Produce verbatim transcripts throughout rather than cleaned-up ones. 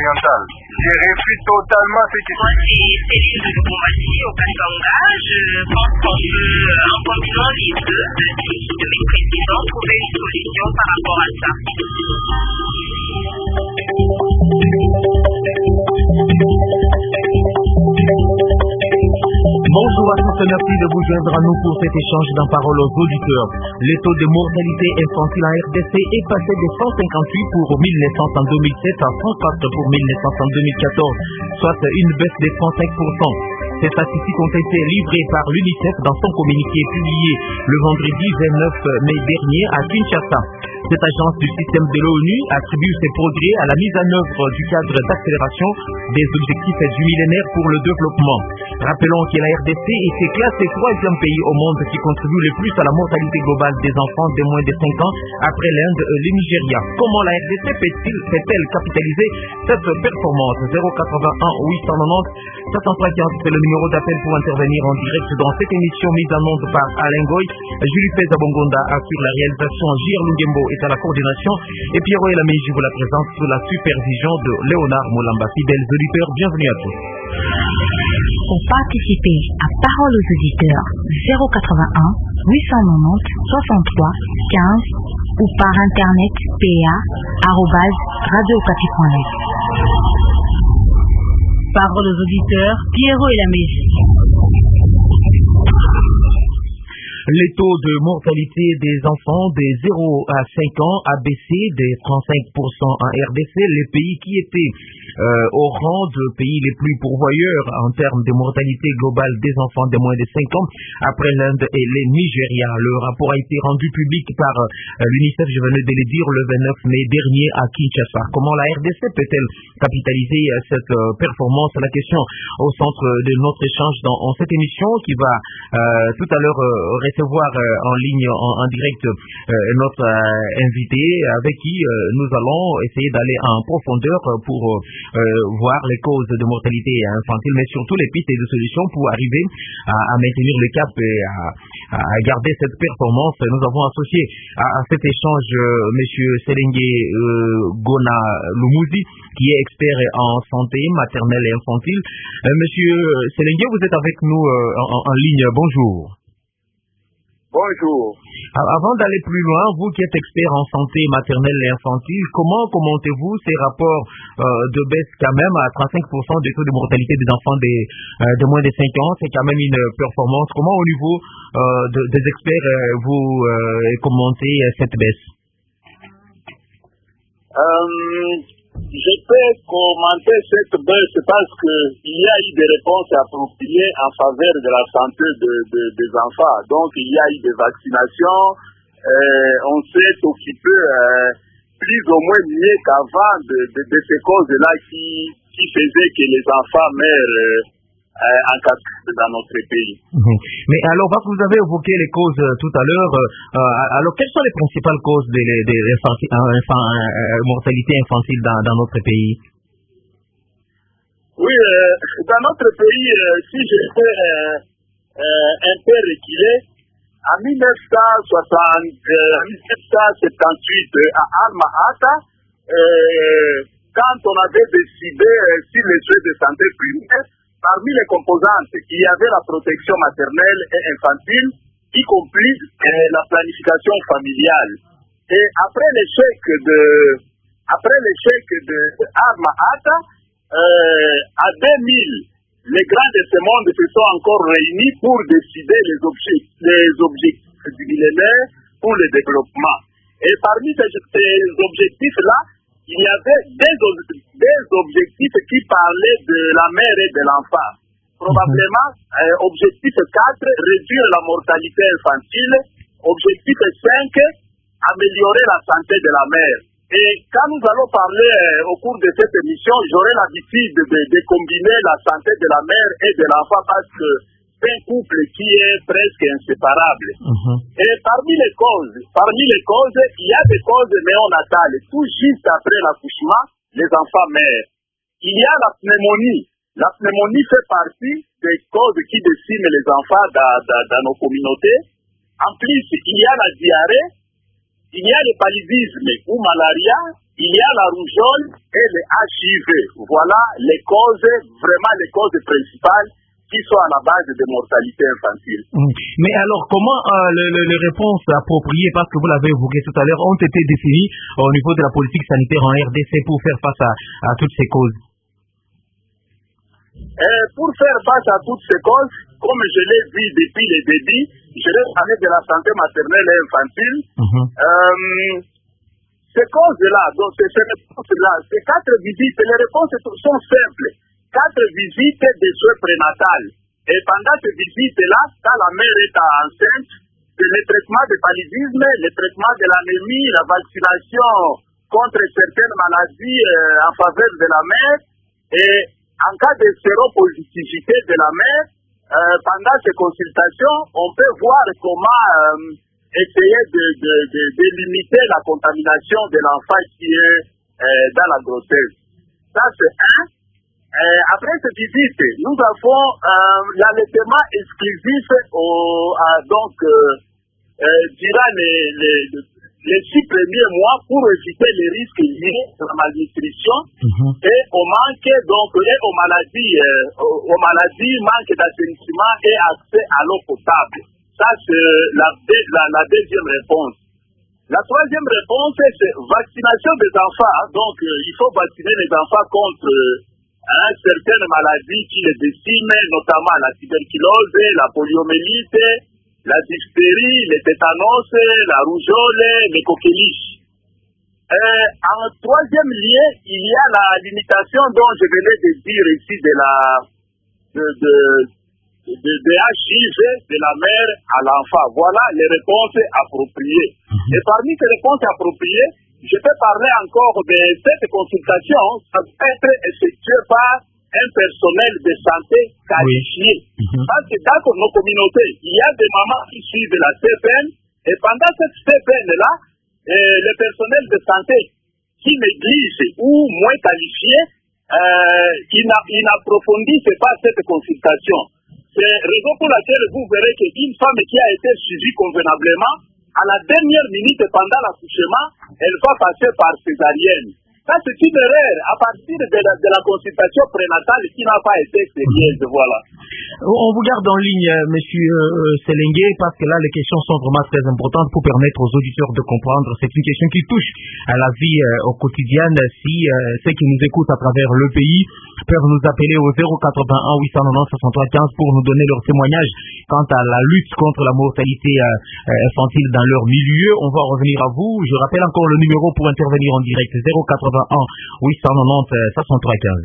orientale. J'ai refusé totalement ce qui... Moi, c'est Céline de Lubumbashi, au Katanga. Je pense qu'on peut, en combinant les deux avis de mes présidents, trouver une solution par rapport à ça. Bonjour à tous, merci de vous joindre à nous pour cet échange d'un parole aux auditeurs. Le taux de mortalité infantile en R D C est passé de cent cinquante-huit pour mille naissances en deux mille sept à cent quatre pour mille naissances en deux mille quatorze, soit une baisse de trente-cinq pour cent. Ces statistiques ont été livrées par l'UNICEF dans son communiqué publié le vendredi vingt-neuf mai dernier à Kinshasa. Cette agence du système de l'ONU attribue ses progrès à la mise en œuvre du cadre d'accélération des objectifs du millénaire pour le développement. Rappelons que la R D C était classé troisième pays au monde qui contribue le plus à la mortalité globale des enfants de moins de cinq ans après l'Inde et le Nigeria. Comment la R D C fait-elle capitaliser cette performance? zéro quatre-vingt-un huit cent quatre-vingt-dix soixante-trois quinze, c'est le numéro d'appel pour intervenir en direct dans cette émission mise en onde par Alain Goy. Julie Peza Bongonda assure la réalisation, Gir Lungembo est à la coordination et Pierrot Elamiji vous la présente sous la supervision de Léonard Moulamba. Fidèles auditeurs, bienvenue à tous. Pour participer à Parole aux auditeurs, zéro quatre-vingt-un huit cent quatre-vingt-dix soixante-trois quinze ou par internet p a arobase radio okapi point net. Parole aux auditeurs, Pierrot Elamiji. Les taux de mortalité des enfants de zéro à cinq ans a baissé de trente-cinq pour cent en R D C, les pays qui étaient euh, au rang de pays les plus pourvoyeurs en termes de mortalité globale des enfants de moins de cinq ans, après l'Inde et le Nigeria. Le rapport a été rendu public par euh, l'UNICEF, je venais de le dire, le vingt-neuf mai dernier à Kinshasa. Comment la R D C peut-elle capitaliser cette euh, performance? La question au centre de notre échange dans en cette émission qui va euh, tout à l'heure euh, recevoir euh, en ligne, en, en direct, euh, notre euh, invité avec qui euh, nous allons essayer d'aller en profondeur pour euh, voir les causes de mortalité infantile, mais surtout les pistes de solutions pour arriver à, à maintenir le cap et à, à garder cette performance. Nous avons associé à, à cet échange euh, Monsieur Selenge euh, Gona Lumouzi, qui est expert en santé maternelle et infantile. Euh, Monsieur Selenge, vous êtes avec nous euh, en, en ligne. Bonjour. Bonjour. Avant d'aller plus loin, vous qui êtes expert en santé maternelle et infantile, comment commentez-vous ces rapports euh, de baisse quand même à trente-cinq pour cent des taux de mortalité des enfants de, euh, de moins de cinq ans? C'est quand même une performance. Comment au niveau euh, de, des experts euh, vous euh, commentez cette baisse? Euh... Je peux commenter cette baisse parce qu'il y a eu des réponses appropriées en faveur de la santé de, de, des enfants. Donc, il y a eu des vaccinations. Euh, on s'est occupé euh, plus ou moins mieux qu'avant de, de, de ces causes-là qui, qui faisaient que les enfants meurent euh, euh, en cascade dans notre pays. Mmh. Mais alors, parce que vous avez évoqué les causes euh, tout à l'heure, euh, alors quelles sont les principales causes de, de, de, de infanti, infant, euh, mortalité infantile dans, dans notre pays? Oui, euh, dans notre pays, euh, si je fais euh, euh, un peu reculer, en dix-neuf cent soixante, euh, dix-neuf cent soixante-dix-huit euh, à Alma-Ata, euh, quand on avait décidé euh, sur les soins de santé primaire, parmi les composantes, il y avait la protection maternelle et infantile, y compris euh, la planification familiale. Et après l'échec de, après l'échec de Alma-Ata, euh, à deux mille, les grands de ce monde se sont encore réunis pour décider les objectifs, les objectifs du millénaire pour le développement. Et parmi ces, ces objectifs-là, il y avait des, des objectifs qui parlaient de la mère et de l'enfant. Probablement, euh, objectif quatre, réduire la mortalité infantile. Objectif cinq, améliorer la santé de la mère. Et quand nous allons parler euh, au cours de cette émission, j'aurai l'habitude de, de, de combiner la santé de la mère et de l'enfant parce que c'est un couple qui est presque inséparable. Uh-huh. Et parmi les causes, parmi les causes, il y a des causes néonatales. Tout juste après l'accouchement, les enfants meurent. Il y a la pneumonie. La pneumonie fait partie des causes qui déciment les enfants dans, dans, dans nos communautés. En plus, il y a la diarrhée, il y a le paludisme ou malaria, il y a la rougeole et le H I V. Voilà les causes, vraiment les causes principales qui sont à la base de mortalité infantile. Mmh. Mais alors, comment euh, les, les, les réponses appropriées, parce que vous l'avez évoqué tout à l'heure, ont été définies au niveau de la politique sanitaire en R D C pour faire face à, à toutes ces causes? Et pour faire face à toutes ces causes, comme je l'ai vu depuis le début, je l'ai parlé de la santé maternelle et infantile. Mmh. Euh, ces causes-là, donc ces, ces réponses-là, ces quatre visites, les réponses sont simples. Quatre visites de soins prénatales. Et pendant ces visites-là, quand la mère est enceinte, c'est le traitement de paludisme, le traitement de l'anémie, la vaccination contre certaines maladies euh, en faveur de la mère. Et en cas de séropositivité de la mère, euh, pendant ces consultations, on peut voir comment euh, essayer de, de, de, de limiter la contamination de l'enfant qui est euh, dans la grossesse. Ça, c'est un. Euh, après cette visite, nous avons euh, l'allaitement exclusif au, à, donc, euh, euh, durant les, les, les six premiers mois pour éviter les risques liés à la malnutrition mm-hmm. et au manque, donc, et aux maladies, euh, aux, aux maladies, manque d'assainissement et accès à l'eau potable. Ça, c'est la, la, la deuxième réponse. La troisième réponse, c'est vaccination des enfants. Donc, euh, il faut vacciner les enfants contre euh, Hein, certaines maladies qui les déciment, notamment la tuberculose, la poliomyélite, la diphtérie, le tétanos, la rougeole, les coqueluches. Euh, en troisième lieu, il y a la limitation dont je venais de dire ici de la de, de, de, de, de H I V de la mère à l'enfant. Voilà les réponses appropriées. Et parmi ces réponses appropriées, je peux parler encore de cette consultation. Ça peut être effectué par un personnel de santé qualifié. Oui. Mm-hmm. Parce que dans nos communautés, il y a des mamans qui suivent la C P N et pendant cette C P N-là, euh, le personnel de santé qui néglige ou moins qualifié, euh, il n'approfondissent pas cette consultation. C'est la raison pour laquelle vous verrez qu'une femme qui a été suivie convenablement, à la dernière minute pendant l'accouchement, elle va passer par césarienne. Ça, c'est une erreur à partir de la, de la consultation prénatale qui n'a pas été sérieuse. Voilà. On vous garde en ligne, monsieur euh, Selengue, parce que là, les questions sont vraiment très importantes pour permettre aux auditeurs de comprendre. C'est une question qui touche à la vie euh, au quotidien. Si euh, ceux qui nous écoutent à travers le pays peuvent nous appeler au zéro quatre-vingt-un huit cent quatre-vingt-dix soixante-trois quinze pour nous donner leur témoignage quant à la lutte contre la mortalité euh, infantile dans leur milieu. On va revenir à vous. Je rappelle encore le numéro pour intervenir en direct, zéro quatre-vingt-un huit cent quatre-vingt-dix soixante-trois quinze.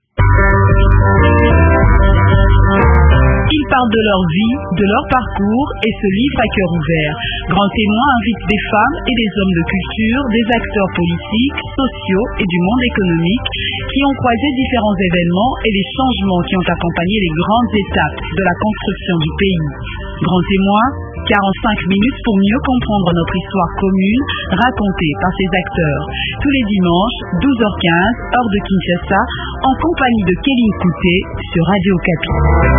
Ils parlent de leur vie, de leur parcours et se livrent à cœur ouvert. Grand Témoin invite des femmes et des hommes de culture, des acteurs politiques, sociaux et du monde économique qui ont croisé différents événements et les changements qui ont accompagné les grandes étapes de la construction du pays. Grand Témoin, quarante-cinq minutes pour mieux comprendre notre histoire commune racontée par ces acteurs. Tous les dimanches, douze heures quinze, heure de Kinshasa, en compagnie de Kéline Couté sur Radio Okapi.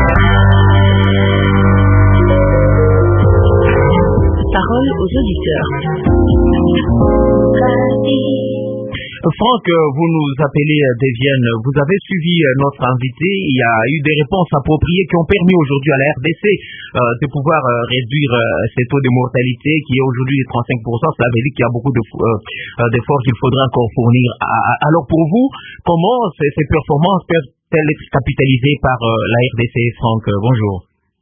Parole aux auditeurs. Franck, vous nous appelez des Viennes. Vous avez suivi notre invité. Il y a eu des réponses appropriées qui ont permis aujourd'hui à la R D C euh, de pouvoir euh, réduire euh, ces taux de mortalité qui est aujourd'hui de trente-cinq pour cent. Cela veut dire qu'il y a beaucoup d'efforts euh, qu'il faudra encore fournir. Alors pour vous, comment ces, ces performances peuvent-elles être capitalisées par euh, la R D C? Franck, bonjour.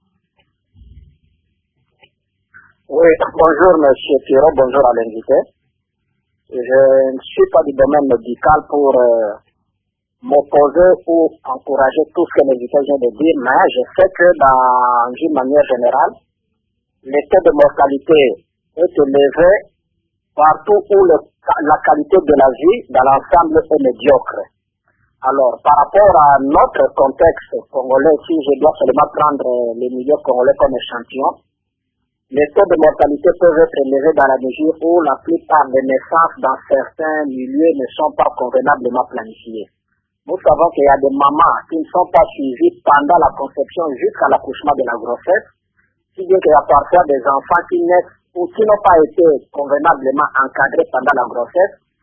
Oui, bonjour monsieur Pierrot, bonjour à l'invité. Je ne suis pas du domaine médical pour euh, m'opposer ou encourager tout ce que l'invité vient de dire, mais je sais que dans une manière générale, le taux de mortalité est élevé partout où le, la qualité de la vie dans l'ensemble est médiocre. Alors, par rapport à notre contexte congolais, si je dois seulement prendre les milieux congolais comme échantillon, les taux de mortalité peuvent être élevés dans la mesure où la plupart des naissances dans certains milieux ne sont pas convenablement planifiées. Nous savons qu'il y a des mamans qui ne sont pas suivies pendant la conception jusqu'à l'accouchement de la grossesse, si bien qu'il y a parfois des enfants qui naissent ou qui n'ont pas été convenablement encadrés pendant la grossesse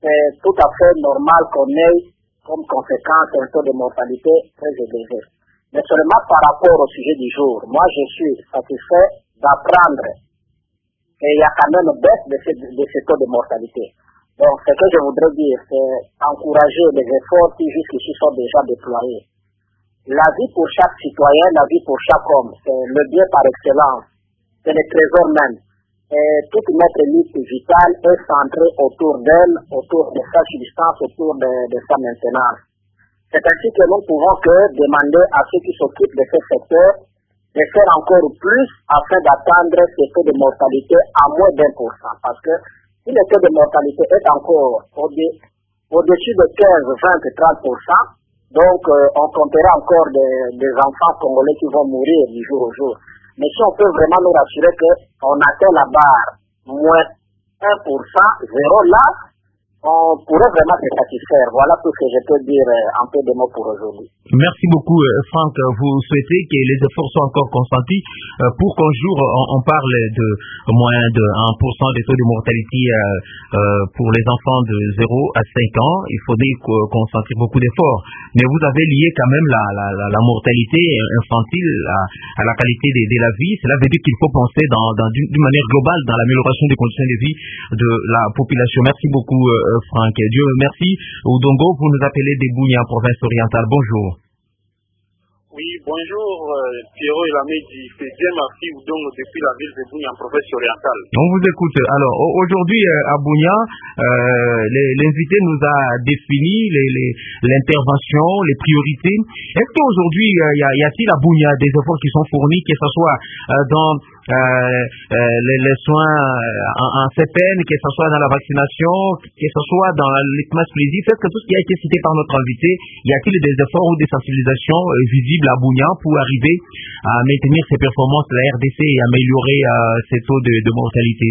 c'est tout à fait normal qu'on ait comme conséquence un taux de mortalité très élevé. Mais seulement par rapport au sujet du jour, moi je suis satisfait d'apprendre qu'il y a quand même une baisse de ce, de ce taux de mortalité. Donc ce que je voudrais dire, c'est encourager les efforts qui jusqu'ici sont déjà déployés. La vie pour chaque citoyen, la vie pour chaque homme, c'est le bien par excellence, c'est le trésor même. Et toute notre lutte vitale est centrée autour d'elle, autour de sa substance, autour de, de sa maintenance. C'est ainsi que nous ne pouvons que demander à ceux qui s'occupent de ce secteur de faire encore plus afin d'atteindre ce taux de mortalité à moins d'un pour cent. Parce que si le taux de mortalité est encore au-dessus au-dessus de quinze, vingt, trente pour cent, donc euh, on comptera encore des, des enfants congolais qui vont mourir du jour au jour. Mais si on peut vraiment nous rassurer qu'on atteint la barre moins un pour cent, zéro là, on pourrait vraiment se satisfaire. Voilà tout ce que je peux dire en peu de mots pour aujourd'hui. Merci beaucoup, Franck. Vous souhaitez que les efforts soient encore consentis pour qu'un jour on parle de moins de un pour cent des taux de mortalité pour les enfants de zéro à cinq ans. Il faudrait consentir beaucoup d'efforts. Mais vous avez lié quand même la, la, la, la mortalité infantile à, à la qualité de, de la vie. Cela veut dire qu'il faut penser dans, dans, d'une manière globale dans l'amélioration des conditions de vie de la population. Merci beaucoup, Franck. Dieu merci. Oudongo, vous nous appelez des Bunia, province orientale. Bonjour. Oui, bonjour, euh, Pierrot et Lamedi. C'est bien merci Oudongo depuis la ville de Bunia, en province orientale. On vous écoute. Alors, aujourd'hui, euh, à Bunia, euh, l'invité nous a défini les, les, l'intervention, les priorités. Est-ce qu'aujourd'hui, euh, y, a, y a-t-il à Bunia des efforts qui sont fournis, que ce soit euh, dans euh, euh, les, les soins en, en C P N, que ce soit dans la vaccination, que ce soit dans l'équipement exclusif? Est-ce que tout ce qui a été cité par notre invité, y a-t-il des efforts ou des sensibilisations euh, visibles à Bunia pour arriver à maintenir ses performances de la R D C et améliorer euh, ses taux de, de mortalité?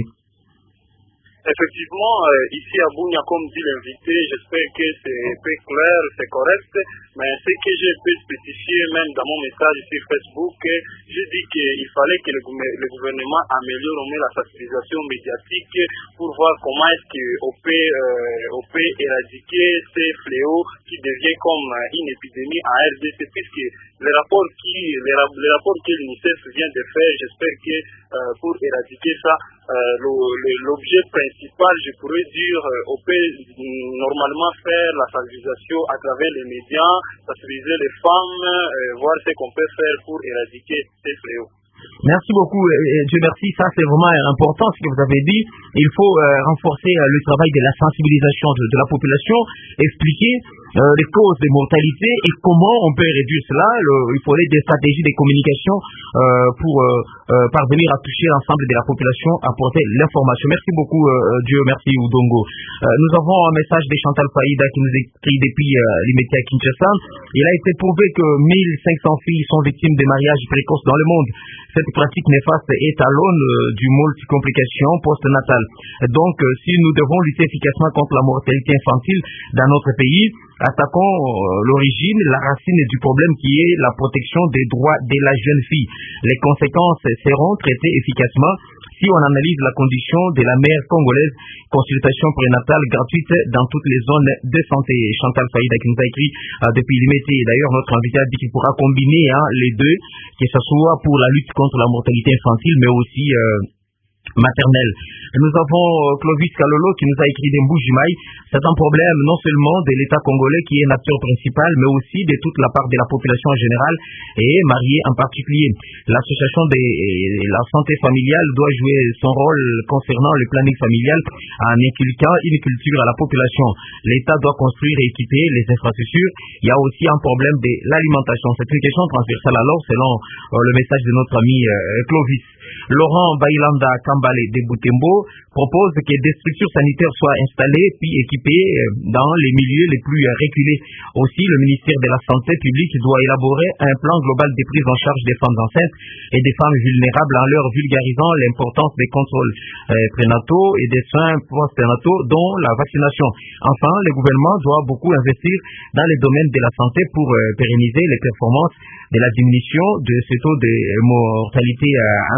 Effectivement, euh, ici à Bunia, comme dit l'invité, j'espère que c'est peu clair, c'est correct, mais ce que j'ai pu spécifier même dans mon message sur Facebook, j'ai dit qu'il fallait que le, le gouvernement améliore au moins la sensibilisation médiatique pour voir comment est-ce qu'on peut, euh, on peut éradiquer ces fléaux qui deviennent comme une épidémie en R D C, puisque les rapports qui, les, les rapports que l'UNICEF vient de faire, j'espère que euh, pour éradiquer ça, euh, le, le, l'objet principal, je pourrais dire, euh, on peut normalement faire la sensibilisation à travers les médias, sensibiliser les femmes, euh, voir ce qu'on peut faire pour éradiquer ces fléaux. Merci beaucoup, euh, Dieu merci, ça c'est vraiment important ce que vous avez dit. Il faut euh, renforcer euh, le travail de la sensibilisation de, de la population, expliquer euh, les causes des mortalités et comment on peut réduire cela. Le, il faudrait des stratégies de communication euh, pour euh, euh, parvenir à toucher l'ensemble de la population, apporter l'information. Merci beaucoup, euh, Dieu merci, Oudongo. Euh, nous avons un message de Chantal Faïda qui nous écrit depuis euh, l'Imeti à Kinshasa. Il a été prouvé que mille cinq cents filles sont victimes de mariages précoces dans le monde. Cette pratique néfaste est à l'aune euh, du multi-complications post-natales. Donc, euh, si nous devons lutter efficacement contre la mortalité infantile dans notre pays, attaquons euh, l'origine, la racine du problème qui est la protection des droits de la jeune fille. Les conséquences seront traitées efficacement si on analyse la condition de la mère congolaise, consultation prénatale gratuite dans toutes les zones de santé. Chantal Faïda qui nous a écrit euh, depuis l'Imeti. D'ailleurs, notre invité a dit qu'il pourra combiner hein, les deux, que ce soit pour la lutte contre la mortalité infantile, mais aussi euh, maternelle. Nous avons euh, Clovis Kalolo qui nous a écrit des Mboujimaï. C'est un problème non seulement de l'État congolais qui est l'acteur principal, mais aussi de toute la part de la population en général et mariée en particulier. L'association de la santé familiale doit jouer son rôle concernant le planning familial en inculquant une culture à la population. L'État doit construire et équiper les infrastructures. Il y a aussi un problème de l'alimentation. C'est une question transversale alors selon euh, le message de notre ami euh, Clovis. Laurent Bailanda Kambale de Butembo propose que des structures sanitaires soient installées puis équipées dans les milieux les plus reculés. Aussi, le ministère de la Santé publique doit élaborer un plan global de prise en charge des femmes enceintes et des femmes vulnérables en leur vulgarisant l'importance des contrôles euh, prénataux et des soins post-prénataux, dont la vaccination. Enfin, le gouvernement doit beaucoup investir dans les domaines de la santé pour euh, pérenniser les performances de la diminution de ce taux de mortalité euh, infantile.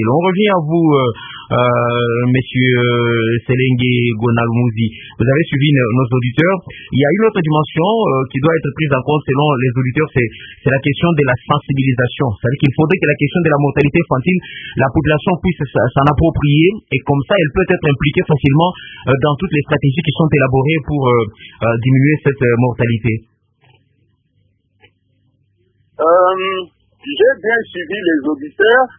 difficile. On revient à vous, euh, euh, Monsieur Selengue Gonalmouzi. Vous avez suivi nos, nos auditeurs. Il y a une autre dimension euh, qui doit être prise en compte selon les auditeurs, c'est, c'est la question de la sensibilisation. C'est-à-dire qu'il faudrait que la question de la mortalité infantile, la population puisse s'en approprier et comme ça, elle peut être impliquée facilement euh, dans toutes les stratégies qui sont élaborées pour euh, euh, diminuer cette euh, mortalité. Euh, j'ai bien suivi les auditeurs.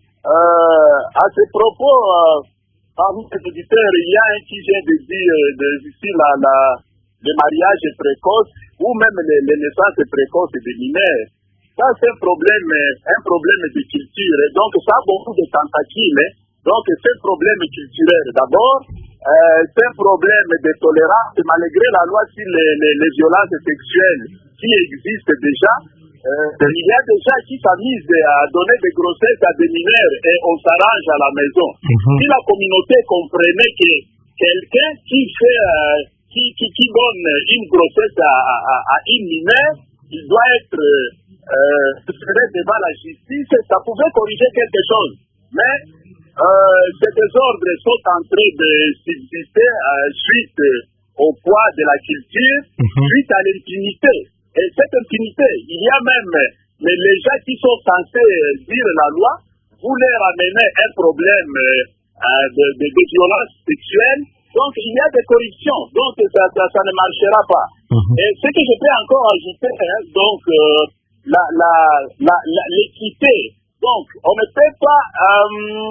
Euh, à ce propos, euh, parmi les auditeurs, il y a un qui vient de dire euh, de, ici la, la, le mariage précoce ou même les, les naissances précoces des mineurs. Ça, c'est un problème, un problème de culture. Et donc, ça a beaucoup de tentacules. Hein. Donc, c'est un problème culturel. D'abord, euh, c'est un problème de tolérance malgré la loi sur les, les, les violences sexuelles qui existent déjà. Euh, il y a des gens qui s'amusent à donner des grossesses à des mineurs et on s'arrange à la maison. Mm-hmm. Si la communauté comprenait que quelqu'un qui fait, euh, qui, qui, qui donne une grossesse à, à, à une mineure, il doit être euh, devant la justice, ça pouvait corriger quelque chose. Mais euh, ces désordres sont en train de subsister euh, suite au poids de la culture, mm-hmm. suite à l'impunité. Et cette impunité, il y a même mais les gens qui sont censés dire la loi, vous leur amenez un problème euh, de, de, de violence sexuelle, donc il y a des corruptions, donc ça, ça, ça ne marchera pas. Mm-hmm. Et ce que je peux encore ajouter, hein, donc euh, la, la, la, la, l'équité, donc on ne peut pas euh,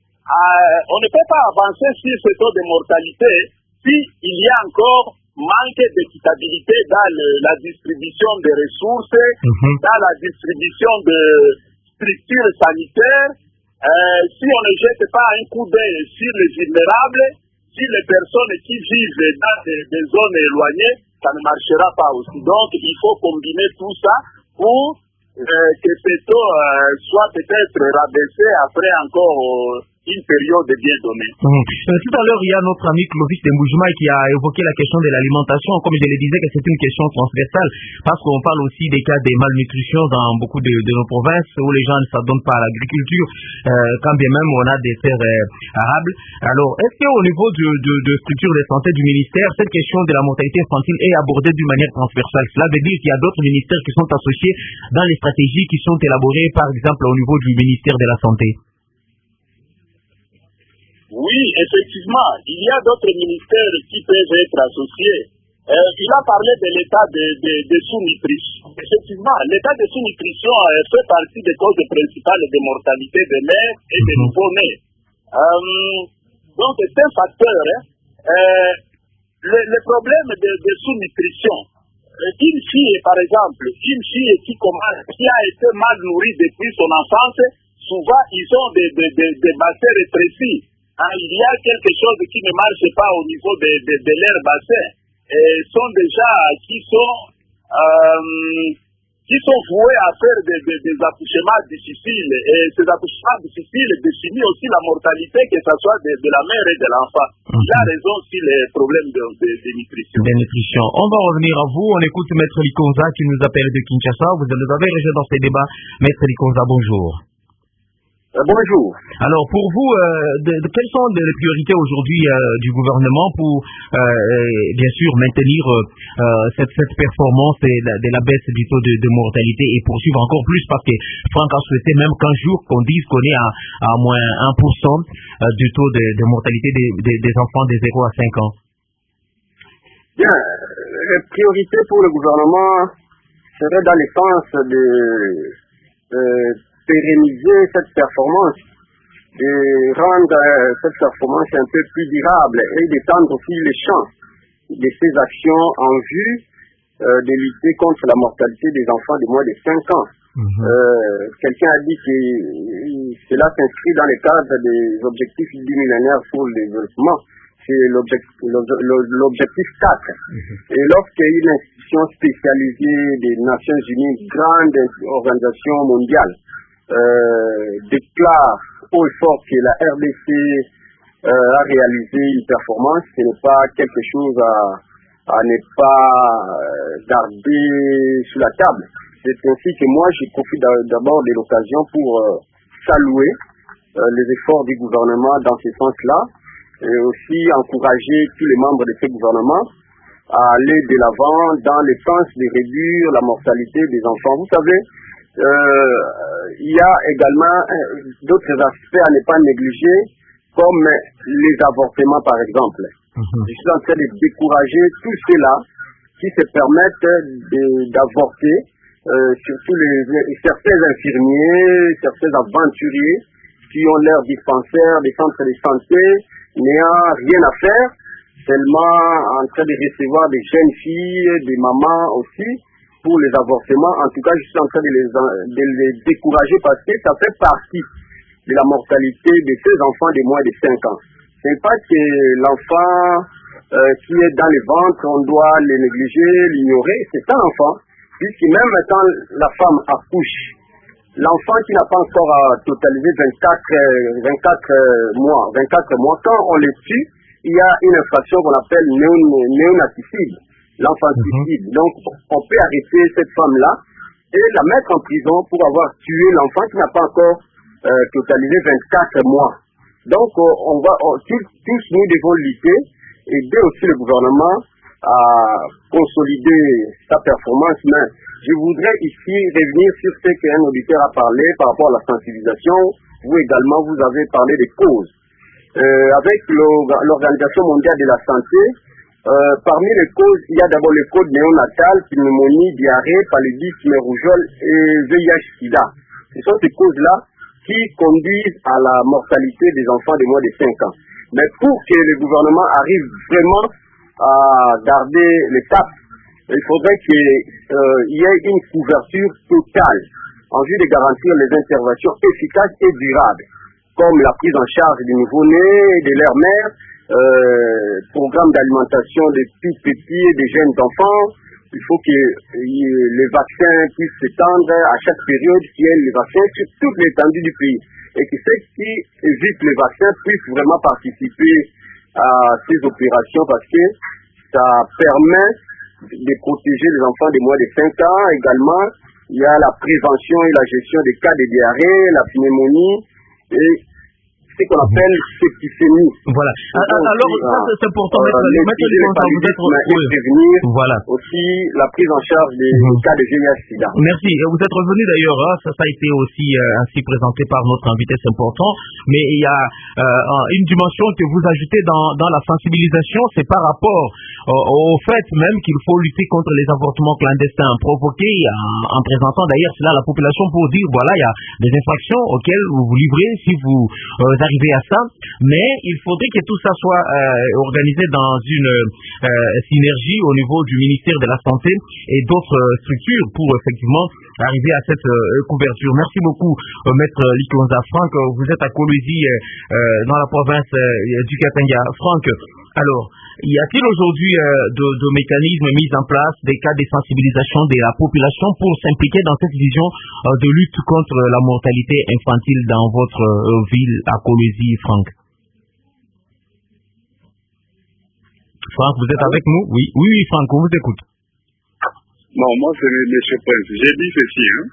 euh, on ne peut pas avancer sur ce taux de mortalité si il y a encore manque d'équitabilité dans le, la distribution des ressources, mm-hmm. dans la distribution de structures sanitaires. Euh, si on ne jette pas un coup d'œil sur les vulnérables, sur les personnes qui vivent dans des, des zones éloignées, ça ne marchera pas aussi. Donc, il faut combiner tout ça pour euh, que ce taux euh, soit peut-être rabaissé après encore euh, une période bien donnée. Mmh. Euh, tout à l'heure, il y a notre ami Clovis de Mboujima qui a évoqué la question de l'alimentation. Comme je le disais, que c'est une question transversale parce qu'on parle aussi des cas de malnutrition dans beaucoup de, de nos provinces où les gens ne s'adonnent pas à l'agriculture, euh, quand bien même on a des terres euh, arables. Alors, est-ce qu'au niveau de, de, de structure de santé du ministère, cette question de la mortalité infantile est abordée d'une manière transversale? Cela veut dire qu'il y a d'autres ministères qui sont associés dans les stratégies qui sont élaborées, par exemple, au niveau du ministère de la Santé. Oui, effectivement, il y a d'autres ministères qui peuvent être associés. Euh, il a parlé de l'état de, de, de sous-nutrition. Effectivement, l'état de sous-nutrition euh, fait partie des causes principales de mortalité des mères et des nouveau-nés. Euh, donc, c'est un facteur. Hein. Euh, le, le problème de, de sous-nutrition, euh, une fille, par exemple, une fille qui, commence, qui a été mal nourrie depuis son enfance, souvent, ils ont des, des, des, des bassins rétrécis. Ah, il y a quelque chose qui ne marche pas au niveau de, de, de leur bassin. Et sont déjà qui sont euh, qui sont voués à faire des, des, des accouchements difficiles. Et ces accouchements difficiles définissent aussi la mortalité, que ce soit de, de la mère et de l'enfant. Mm-hmm. Il y a raison sur les problèmes de, de, de nutrition. De nutrition. On va revenir à vous. On écoute Maître Likonza qui nous appelle de Kinshasa. Vous nous avez rejoint dans ces débats. Maître Likonza, bonjour. Bonjour. Alors pour vous, euh, de, de, quelles sont les priorités aujourd'hui euh, du gouvernement pour euh, bien sûr maintenir euh, cette, cette performance et la, de la baisse du taux de, de mortalité et poursuivre encore plus parce que Franck a souhaité même qu'un jour qu'on dise qu'on est à, à moins un pour cent du taux de, de mortalité des, des, des enfants de zéro à cinq ans. Bien, les priorités pour le gouvernement seraient dans le sens de euh, pérenniser cette performance, de rendre euh, cette performance un peu plus durable et d'étendre aussi les champs de ces actions en vue euh, de lutter contre la mortalité des enfants de moins de cinq ans. Mm-hmm. Euh, quelqu'un a dit que cela s'inscrit dans le cadre des objectifs du millénaire pour le développement. C'est l'objectif, l'objectif quatre. Mm-hmm. Et lorsqu'une institution spécialisée des Nations Unies, grande organisation mondiale, Euh, déclare haut et fort que la R D C euh, a réalisé une performance, ce n'est pas quelque chose à, à ne pas euh, garder sous la table. C'est ainsi que moi, je profite d'abord de l'occasion pour euh, saluer euh, les efforts du gouvernement dans ce sens-là, et aussi encourager tous les membres de ce gouvernement à aller de l'avant dans le sens de réduire la mortalité des enfants. Vous savez, euh, il y a également euh, d'autres aspects à ne pas négliger, comme les avortements par exemple. Mm-hmm. Je suis en train de décourager tous ceux-là qui se permettent d'avorter, euh, surtout les, certains infirmiers, certains aventuriers qui ont leur dispensaire, des centres de santé, n'ayant rien à faire, seulement en train de recevoir des jeunes filles, des mamans aussi, pour les avortements. En tout cas, je suis en train de les, de les décourager parce que ça fait partie de la mortalité de ces enfants de moins de cinq ans. Ce n'est pas que l'enfant euh, qui est dans le ventre, on doit le négliger, l'ignorer. C'est ça l'enfant, puisque même quand la femme accouche, l'enfant qui n'a pas encore totalisé vingt-quatre mois, vingt-quatre mois, quand on le tue, il y a une infraction qu'on appelle néonaticide, l'enfanticide. Mm-hmm. Donc, on peut arrêter cette femme-là et la mettre en prison pour avoir tué l'enfant qui n'a pas encore euh, totalisé vingt-quatre mois. Donc, euh, on va, on, tous, tous nous devons lutter, aider aussi le gouvernement à consolider sa performance, mais je voudrais ici revenir sur ce qu'un auditeur a parlé par rapport à la sensibilisation. Vous également, vous avez parlé des causes. Euh, avec l'Organisation mondiale de la santé, euh, parmi les causes, il y a d'abord le code néonatal, pneumonie, diarrhée, paludisme, rougeole et V I H sida. Ce sont ces causes-là qui conduisent à la mortalité des enfants de moins de cinq ans. Mais pour que le gouvernement arrive vraiment à garder le cap, il faudrait qu'il euh, y ait une couverture totale en vue de garantir les interventions efficaces et durables, comme la prise en charge du nouveau-né, de leur mère, euh, programme d'alimentation des tout petits et des jeunes enfants. Il faut que euh, les vaccins puissent s'étendre à chaque période, qu'il y ait les vaccins sur toute l'étendue du pays. Et que ceux qui évitent les vaccins puissent vraiment participer à ces opérations parce que ça permet de protéger les enfants de moins de cinq ans. Également, il y a la prévention et la gestion des cas de diarrhée, la pneumonie et ce qu'on appelle septicémie. Voilà. Alors, ça, c'est important. Euh, mettre, mettre les paludisme et prévenir voilà. aussi la prise en charge des mmh. cas de V I H sida. Merci. Vous êtes revenu d'ailleurs, hein, ça, ça a été aussi euh, ainsi présenté par notre invité, c'est important. Mais il y a euh, une dimension que vous ajoutez dans, dans la sensibilisation, c'est par rapport au, au fait même qu'il faut lutter contre les avortements clandestins provoqués en, en présentant d'ailleurs cela à la population pour dire voilà, il y a des infractions auxquelles vous vous livrez si vous euh, arriver à ça, mais il faudrait que tout ça soit euh, organisé dans une euh, synergie au niveau du ministère de la Santé et d'autres euh, structures pour effectivement arriver à cette euh, couverture. Merci beaucoup, euh, Maître Likonza. Franck, vous êtes à Kolwezi, euh, euh, dans la province euh, du Katanga. Franck, alors, y a-t-il aujourd'hui euh, de, de mécanismes mis en place, des cas de sensibilisation de la population pour s'impliquer dans cette vision euh, de lutte contre la mortalité infantile dans votre euh, ville à Kolwezi, Franck? Franck, vous êtes avec nous? Oui, oui, oui, Franck, on vous écoute. Non, moi c'est M. Prince. J'ai dit ceci, hein.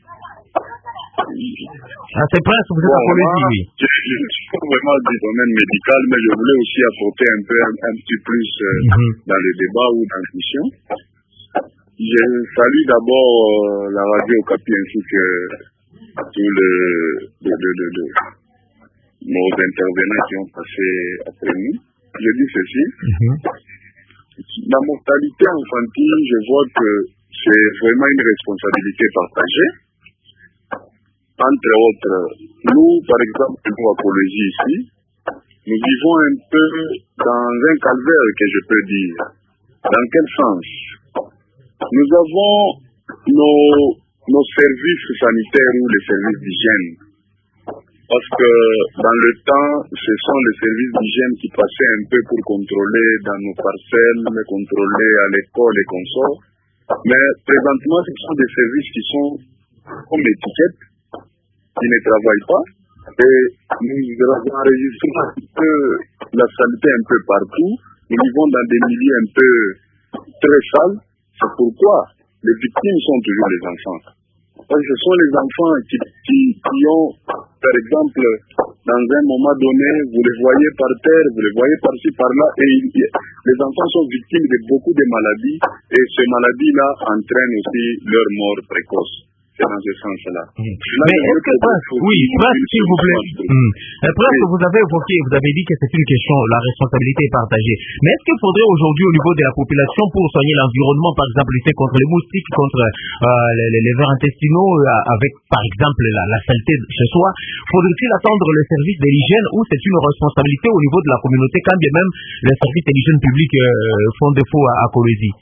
Ah, c'est Prince, vous êtes bon, à Kolwezi, oui. Je ne suis pas vraiment du domaine médical, mais je voulais aussi apporter un peu, un, un petit plus euh, mm-hmm. dans le débat ou dans l'émission. Je salue d'abord euh, la radio Okapi ainsi que tous les, les, les, les, les, nos intervenants qui ont passé après nous. Je dis ceci. Mm-hmm. La mortalité infantile, je vois que c'est vraiment une responsabilité partagée. Entre autres, nous, par exemple, nous à Kolwezi ici, nous vivons un peu dans un calvaire que je peux dire. Dans quel sens? Nous avons nos, nos services sanitaires ou les services d'hygiène. Parce que dans le temps, ce sont les services d'hygiène qui passaient un peu pour contrôler dans nos parcelles, contrôler à l'école et consorts. Mais présentement, ce sont des services qui sont comme étiquette, qui ne travaillent pas. Et nous enregistrons un peu la saleté un peu partout. Nous vivons dans des milieux un peu très sales. C'est pourquoi les victimes sont toujours les enfants. Parce que ce sont les enfants qui, qui, qui ont, par exemple, dans un moment donné, vous les voyez par terre, vous les voyez par-ci, par-là, et il, les enfants sont victimes de beaucoup de maladies, et ces maladies-là entraînent aussi leur mort précoce. C'est dans ce sens-là. Mmh. Mais est-ce que, Prince, oui, Prince, s'il vous plaît, mmh. Prince, oui. vous avez évoqué, vous avez dit que c'est une question, la responsabilité est partagée. Mais est-ce qu'il faudrait aujourd'hui, au niveau de la population, pour soigner l'environnement, par exemple, lutter contre les moustiques, contre euh, les, les vers intestinaux, euh, avec, par exemple, la, la saleté chez soi, faudrait-il attendre le service de l'hygiène ou c'est une responsabilité au niveau de la communauté, quand bien même les services de l'hygiène publique euh, font défaut à, à Kolwezi?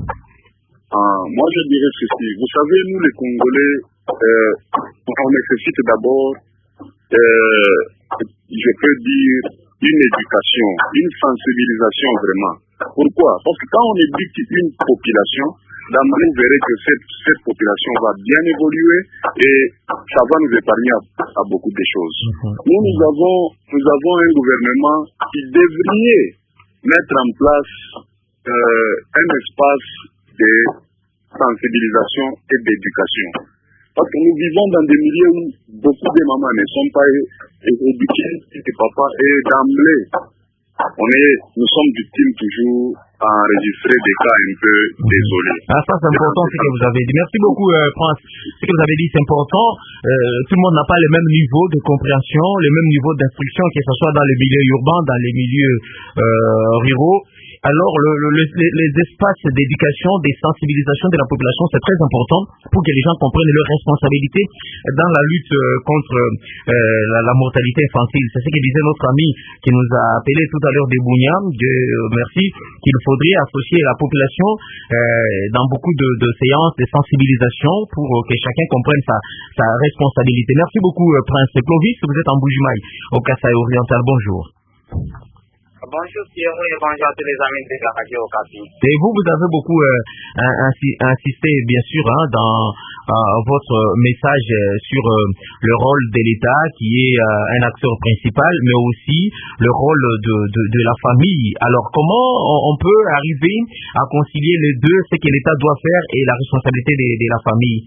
Ah, moi, je dirais ceci. Vous savez, nous, les Congolais, euh, on nécessite d'abord, euh, je peux dire, une éducation, une sensibilisation vraiment. Pourquoi? Parce que quand on éduque une population, d'emblée, vous verrez que cette, cette population va bien évoluer et ça va nous épargner à, à beaucoup de choses. Mm-hmm. Nous, nous avons, nous avons un gouvernement qui devrait mettre en place euh, un espace de sensibilisation et d'éducation. Parce que nous vivons dans des milieux où beaucoup de mamans ne sont pas éduquées, et papa, et d'emblée, on est, nous sommes victimes toujours à enregistrer des cas un peu désolés. Ah, ça c'est important ce que vous avez dit. Merci beaucoup, euh, Prince. Ce que vous avez dit c'est important. Euh, tout le monde n'a pas le même niveau de compréhension, le même niveau d'instruction, que ce soit dans les milieux urbains, dans les milieux euh, ruraux. Alors, le, le, les, les espaces d'éducation, des sensibilisations de la population, c'est très important pour que les gens comprennent leurs responsabilités dans la lutte contre euh, la, la mortalité infantile. C'est ce que disait notre ami qui nous a appelé tout à l'heure des Bounia, de, euh, merci, qu'il faudrait associer la population euh, dans beaucoup de, de séances de sensibilisation pour euh, que chacun comprenne sa, sa responsabilité. Merci beaucoup, euh, Prince Clovis. Vous êtes en Mbuji-Mayi, au Kasaï oriental. Bonjour. Bonjour Pierrot et bonjour à tous les amis de la radio Okapi. Et vous, vous avez beaucoup euh, insisté, bien sûr, hein, dans euh, votre message euh, sur euh, le rôle de l'État qui est euh, un acteur principal, mais aussi le rôle de, de, de la famille. Alors, comment on, on peut arriver à concilier les deux, ce que l'État doit faire et la responsabilité de, de la famille?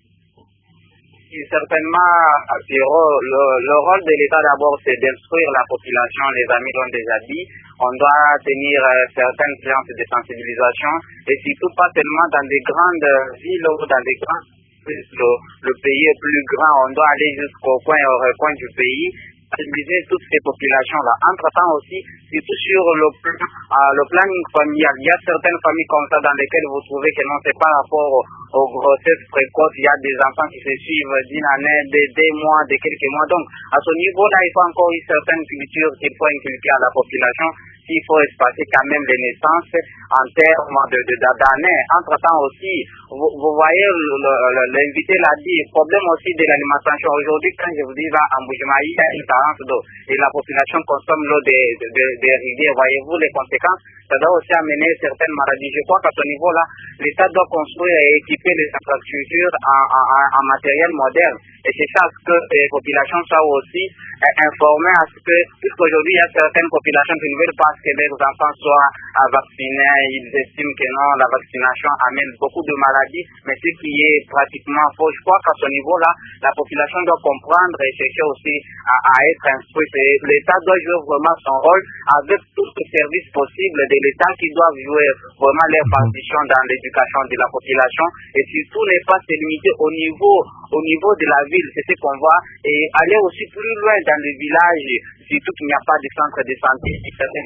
Certainement, Pierrot, le, le rôle de l'État d'abord, c'est d'instruire la population. Les amis l'ont déjà dit. On doit tenir euh, certaines séances de sensibilisation et surtout pas seulement dans des grandes villes ou dans des grands... Le, le pays est plus grand, on doit aller jusqu'au coin et au recoin du pays, sensibiliser toutes ces populations-là. Entre-temps aussi, surtout sur le, plan, euh, le planning familial, il y a certaines familles comme ça dans lesquelles vous trouvez que non, c'est par rapport aux, aux grossesses précoces, il y a des enfants qui se suivent d'une année, de deux mois, de quelques mois. Donc, à ce niveau-là, il faut encore une certaine culture qu'il faut inculquer à la population, s'il faut espacer quand même les naissances en termes de, de, d'années. Entre-temps aussi, vous, vous voyez, l'invité l'a dit, problème aussi de l'alimentation. Aujourd'hui, quand je vous dis là, en Mbuji-Mayi, il y a une carence d'eau et la population consomme l'eau des, des, des rivières. Voyez-vous les conséquences? Ça doit aussi amener certaines maladies. Je crois qu'à ce niveau-là, l'État doit construire et équiper les infrastructures en, en, en matériel moderne. Et c'est ça, que les populations soient aussi informées à ce que, puisqu'aujourd'hui, il y a certaines populations qui ne veulent pas que leurs enfants soient vaccinés. Ils estiment que non, la vaccination amène beaucoup de maladies, mais ce qui est pratiquement faux. Je crois qu'à ce niveau-là, la population doit comprendre et chercher aussi à, à être instruite. Et l'État doit jouer vraiment son rôle avec tous les services possibles de l'État qui doivent jouer vraiment leur partition dans l'éducation de la population et surtout ne pas se limiter au niveau, au niveau de la ville, c'est ce qu'on voit, et aller aussi plus loin dans les villages, surtout qu'il n'y a pas de centre de santé, et cetera.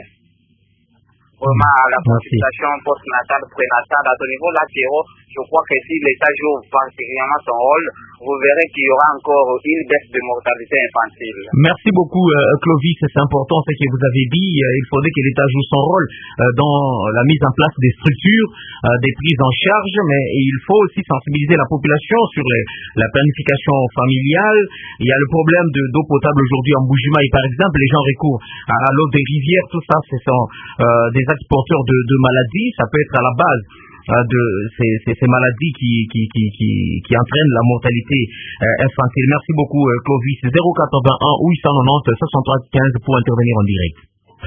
Vraiment, la consultation postnatale, prénatale, à ce niveau-là, je crois que si l'État joue particulièrement son rôle, vous verrez qu'il y aura encore une baisse de mortalité infantile. Merci beaucoup, euh, Clovis. C'est important ce que vous avez dit. Il faudrait que l'État joue son rôle euh, dans la mise en place des structures, euh, des prises en charge, mais il faut aussi sensibiliser la population sur les, la planification familiale. Il y a le problème de, d'eau potable aujourd'hui en Mbuji-Mayi, par exemple. Les gens recourent à, à l'eau des rivières. Tout ça, ce sont euh, des actes porteurs de, de maladies. Ça peut être à la base de ces, ces, ces maladies qui, qui, qui, qui, qui entraînent la mortalité euh, infantile. Merci beaucoup, euh, Clovis. zéro quatre-vingt-un huit cent quatre-vingt-dix soixante-trois quinze pour intervenir en direct.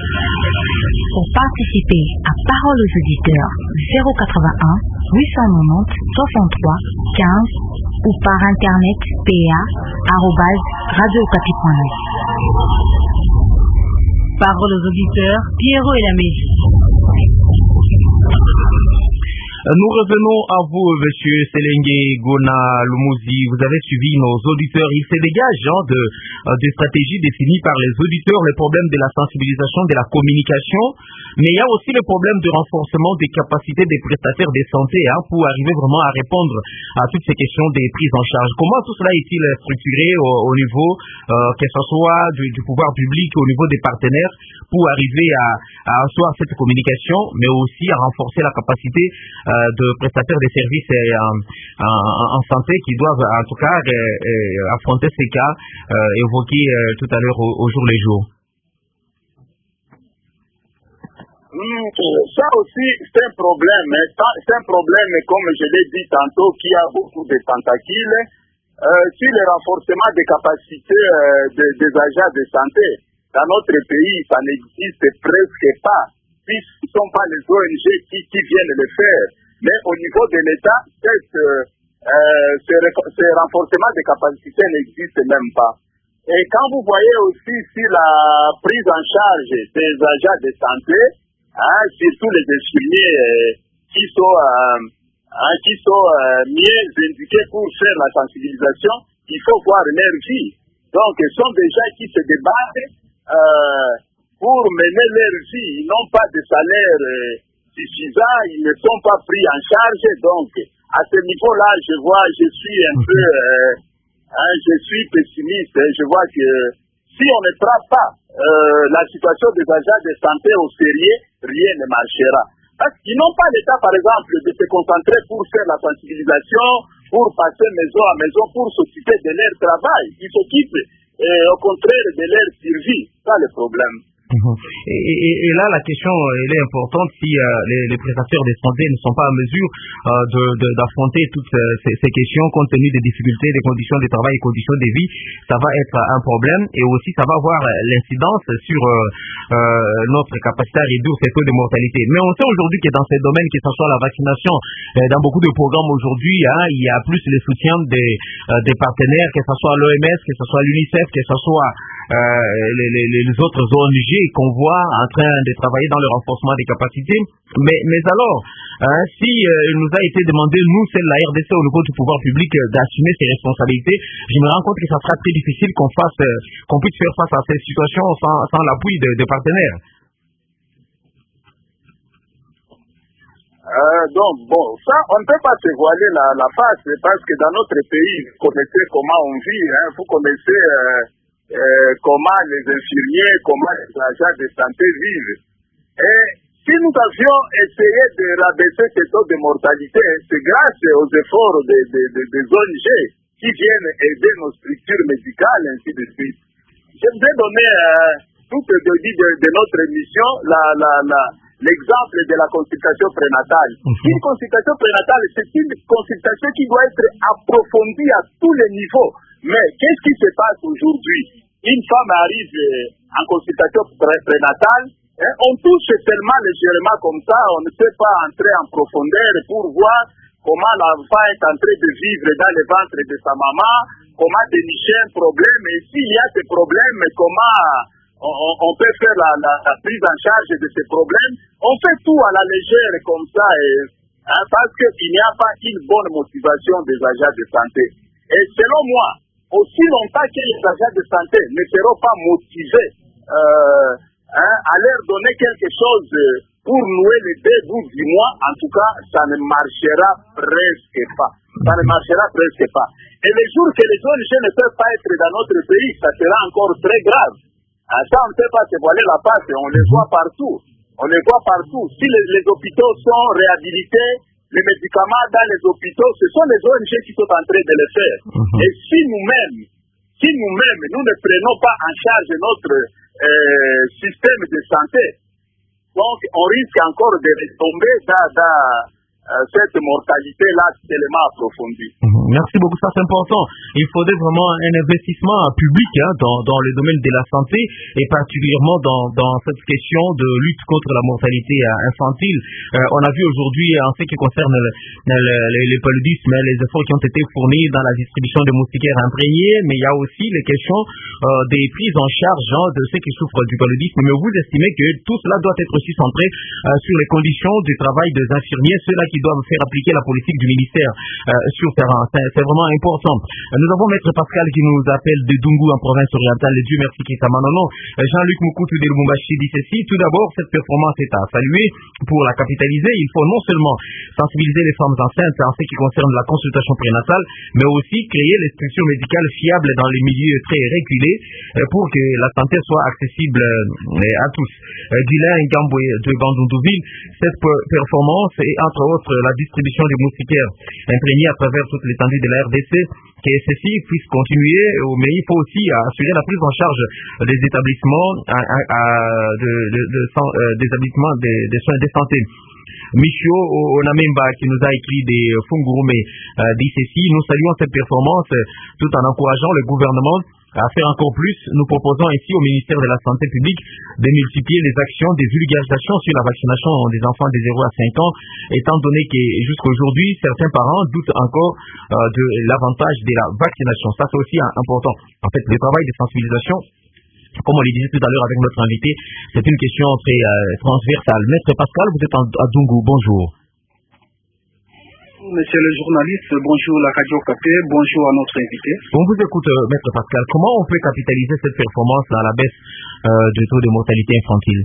Pour participer à Parole aux auditeurs, zéro quatre-vingt-un huit cent quatre-vingt-dix soixante-trois quinze ou par internet p a arobase radio okapi point net. Parole aux auditeurs, Pierrot et la Mégie. Nous revenons à vous, monsieur Selengue Gona Lumouzi. Vous avez suivi nos auditeurs. Il se dégage hein, de, de stratégies définies par les auditeurs, le problème de la sensibilisation, de la communication, mais il y a aussi le problème de renforcement des capacités des prestataires de santé hein, pour arriver vraiment à répondre à toutes ces questions des prises en charge. Comment tout cela est-il structuré au, au niveau, euh, que ce soit du, du pouvoir public, au niveau des partenaires, pour arriver à, à asseoir cette communication, mais aussi à renforcer la capacité euh, de prestataires de services euh, en, en, en santé qui doivent en tout cas euh, euh, affronter ces cas euh, évoqués euh, tout à l'heure au, au jour les jours. Mmh, ça aussi c'est un problème, c'est un problème comme je l'ai dit tantôt qui a beaucoup de tentacules euh, sur le renforcement des capacités euh, de, des agents de santé. Dans notre pays, ça n'existe presque pas, puisque ce ne sont pas les O N G qui, qui viennent le faire. Mais au niveau de l'État, cette, euh, ce, ce renforcement des capacités n'existe même pas. Et quand vous voyez aussi si la prise en charge des agents de santé, hein, surtout les infirmiers euh, qui sont, euh, hein, qui sont euh, mieux indiqués pour faire la sensibilisation, il faut voir leur vie. Donc, ce sont des gens qui se débattent euh, pour mener leur vie. Ils n'ont pas de salaire euh, suffisant, ils ne sont pas pris en charge. Donc, à ce niveau-là, je vois, je suis un peu, euh, hein, je suis pessimiste. Je vois que si on ne prend pas euh, la situation des agents de santé au sérieux, rien ne marchera. Parce qu'ils n'ont pas l'État, par exemple, de se concentrer pour faire la sensibilisation, pour passer maison à maison, pour s'occuper de leur travail. Ils s'occupent, euh, au contraire, de leur survie. C'est ça le problème. Et, et, et là, la question, elle est importante. Si euh, les, les prestataires de santé ne sont pas en mesure euh, de, de, d'affronter toutes euh, ces, ces questions, compte tenu des difficultés, des conditions de travail et conditions de vie, ça va être un problème. Et aussi, ça va avoir l'incidence sur euh, euh, notre capacité à réduire ces taux de mortalité. Mais on sait aujourd'hui que dans ces domaines, que ce soit la vaccination, euh, dans beaucoup de programmes aujourd'hui, hein, il y a plus le soutien des, euh, des partenaires, que ce soit l'O M S, que ce soit l'UNICEF, que ce soit euh, les, les, les autres O N G qu'on voit en train de travailler dans le renforcement des capacités. Mais, mais alors, hein, si euh, il nous a été demandé, nous, c'est la R D C au niveau du pouvoir public, euh, d'assumer ses responsabilités, je me rends compte que ça sera très difficile qu'on fasse, euh, qu'on puisse faire face à ces situations sans, sans l'appui des de partenaires. Euh, donc, bon, ça, on ne peut pas se voiler la, la face, parce que dans notre pays, vous connaissez comment on vit, hein, vous connaissez euh, euh, comment les infirmiers, comment les agents de santé vivent. Et si nous avions essayé de rabaisser ce taux de mortalité, c'est grâce aux efforts des de, de, de O N G qui viennent aider nos structures médicales, ainsi de suite. Je vous ai donné euh, tout le début de, de notre émission, la, la, la, l'exemple de la consultation prénatale. Mm-hmm. Une consultation prénatale, c'est une consultation qui doit être approfondie à tous les niveaux. Mais qu'est-ce qui se passe aujourd'hui? Une femme arrive en consultation prénatale, hein, on touche seulement légèrement comme ça, on ne peut pas entrer en profondeur pour voir comment l'enfant est en train de vivre dans le ventre de sa maman, comment dénicher un problème, et s'il y a ce problème, comment on, on peut faire la, la, la prise en charge de ces problèmes. On fait tout à la légère comme ça, et, hein, parce qu'il n'y a pas une bonne motivation des agents de santé. Et selon moi, aussi longtemps que les agents de santé ne seront pas motivés euh, hein, à leur donner quelque chose pour nouer les deux bouts du mois, en tout cas, ça ne marchera presque pas. Ça ne marchera presque pas. Et les jours que les O N G ne peuvent pas être dans notre pays, ça sera encore très grave. Hein, ça, on ne peut pas se voiler la face, on les voit partout. On les voit partout. Si les, les hôpitaux sont réhabilités, les médicaments dans les hôpitaux, ce sont les O N G qui sont en train de le faire. Mm-hmm. Et si nous-mêmes, si nous-mêmes, nous ne prenons pas en charge notre euh, système de santé, donc on risque encore de retomber dans, dans, euh, cette mortalité-là tellement approfondie. Merci beaucoup, ça c'est important. Il faudrait vraiment un investissement public hein, dans, dans le domaine de la santé et particulièrement dans, dans cette question de lutte contre la mortalité infantile. Euh, on a vu aujourd'hui en ce qui concerne le, le, le, le paludisme, les efforts qui ont été fournis dans la distribution de moustiquaires imprégnés, mais il y a aussi les questions euh, des prises en charge hein, de ceux qui souffrent du paludisme. Mais vous estimez que tout cela doit être aussi centré euh, sur les conditions du travail des infirmiers, ceux-là qui doivent faire appliquer la politique du ministère euh, sur terrain. C'est vraiment important. Nous avons Maître Pascal qui nous appelle de Dungu en province orientale. Dieu merci qui s'amanono. Jean-Luc Moukoutou de Lubumbashi dit ceci. Tout d'abord, cette performance est à saluer. Pour la capitaliser, il faut non seulement sensibiliser les femmes enceintes en ce qui concerne la consultation prénatale, mais aussi créer les structures médicales fiables dans les milieux très reculés pour que la santé soit accessible à tous. Dylan Gamboué de Bandundouville, cette performance et entre autres la distribution des moustiquaires imprégnés à travers toute l'étendue de la R D C, que ceci puisse continuer, mais il faut aussi assurer la prise en charge des établissements, à, à, à, de, de, de, de, des établissements des, des soins de santé. Michio Onamemba qui nous a écrit des Fungurume euh, dit ceci. Nous saluons cette performance euh, tout en encourageant le gouvernement à faire encore plus. Nous proposons ici au ministère de la Santé publique de multiplier les actions des vulgarisations sur la vaccination des enfants de zéro à cinq ans, étant donné que jusqu'aujourd'hui, certains parents doutent encore euh, de l'avantage de la vaccination. Ça, c'est aussi hein, important. En fait, le travail de sensibilisation, comme on le disait tout à l'heure avec notre invité, c'est une question très euh, transversale. Maître Pascal, vous êtes en, à Dungu. Bonjour. Monsieur le journaliste, bonjour la Radio Capé, bonjour à notre invité. On vous écoute, euh, Maître Pascal. Comment on peut capitaliser cette performance dans la baisse euh, du taux de mortalité infantile?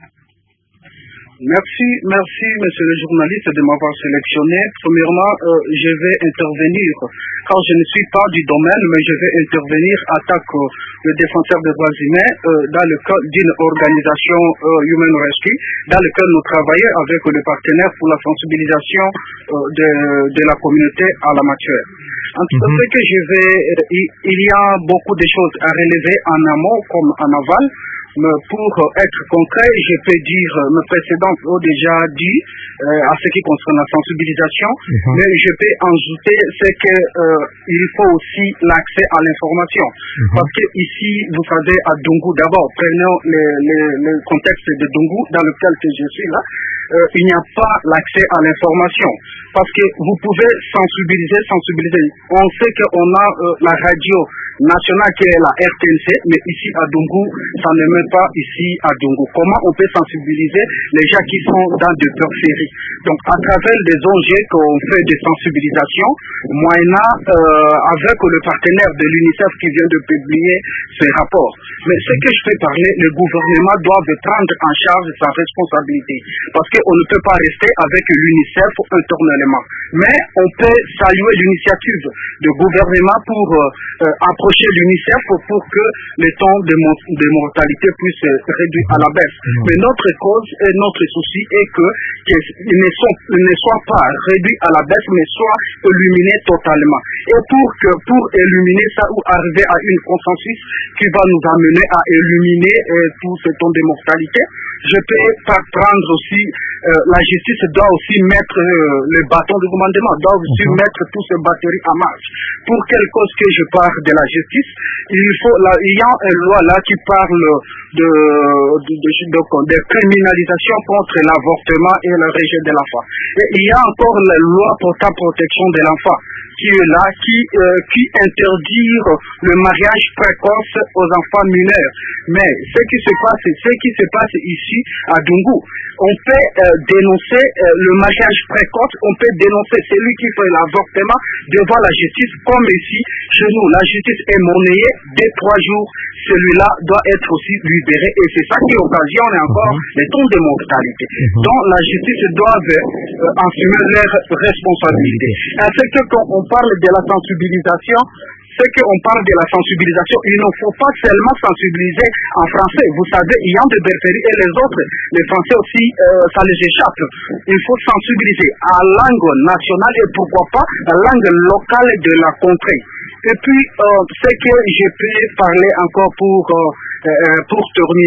Merci, merci monsieur le journaliste de m'avoir sélectionné. Premièrement, euh, je vais intervenir, car je ne suis pas du domaine, mais je vais intervenir en tant que le défenseur des droits humains euh, dans le cadre d'une organisation euh, Human Rescue, dans laquelle nous travaillons avec le partenaire pour la sensibilisation euh, de, de la communauté à la matière. En tout cas, mm-hmm. ce que je vais, euh, il y a beaucoup de choses à relever en amont comme en aval. Mais pour être concret, je peux dire, mes précédents ont déjà dit euh, à ce qui concerne la sensibilisation, mm-hmm. mais je peux ajouter ce que euh, il faut aussi l'accès à l'information. Mm-hmm. Parce que ici, vous savez, à Dungu, d'abord, prenons le, le, le contexte de Dungu dans lequel que je suis là, euh, il n'y a pas l'accès à l'information. Parce que vous pouvez sensibiliser, sensibiliser. On sait qu'on a euh, la radio nationale qui est la R T N C, mais ici à Dungu, ça ne met pas ici à Dungu. Comment on peut sensibiliser les gens qui sont dans des périphéries? Donc à travers des O N G qu'on fait des sensibilisations, moyennant euh, avec le partenaire de l'UNICEF qui vient de publier ses rapports. Mais ce que je peux parler, le gouvernement doit prendre en charge sa responsabilité. Parce qu'on ne peut pas rester avec l'UNICEF éternellement. Mais on peut saluer l'initiative du gouvernement pour euh, euh, approcher l'UNICEF pour, pour que le temps de, de mortalité puisse être réduit à la baisse. Mmh. Mais notre cause et notre souci est que qu'ils ne, ne soient pas réduits à la baisse, mais soient éliminés totalement. Et pour que pour éliminer ça ou arriver à une consensus qui va nous amener à éliminer euh, tout ce temps de mortalité, je peux pas prendre aussi, euh, la justice doit aussi mettre euh, le bâton du commandement, doit aussi mmh. mettre toutes ces batteries en marche. Pour quelle cause que je parle de la justice, il faut là, il y a une loi là qui parle de, de, de, de, de criminalisation contre l'avortement et le rejet de l'enfant. Et il y a encore la loi portant protection de l'enfant qui est là, qui, euh, qui interdit le mariage précoce aux enfants mineurs. Mais ce qui se passe, ce qui se passe ici à Dungu, on peut euh, dénoncer euh, le mariage précoce, on peut dénoncer celui qui fait l'avortement devant la justice, comme ici, chez nous, la justice est monnayée, dès trois jours, celui-là doit être aussi libéré, et c'est ça qui occasionne encore mm-hmm. les taux de mortalité. Mm-hmm. Donc la justice doit euh, assumer leurs responsabilités. Et c'est que quand on parle de la sensibilisation, c'est qu'on parle de la sensibilisation, il ne faut pas seulement sensibiliser en français. Vous savez, il y a des périphéries et les autres, les français aussi, euh, ça les échappe. Il faut sensibiliser à la langue nationale et pourquoi pas la langue locale de la contrée. Et puis, euh, ce que je peux parler encore pour, euh, euh, pour terminer,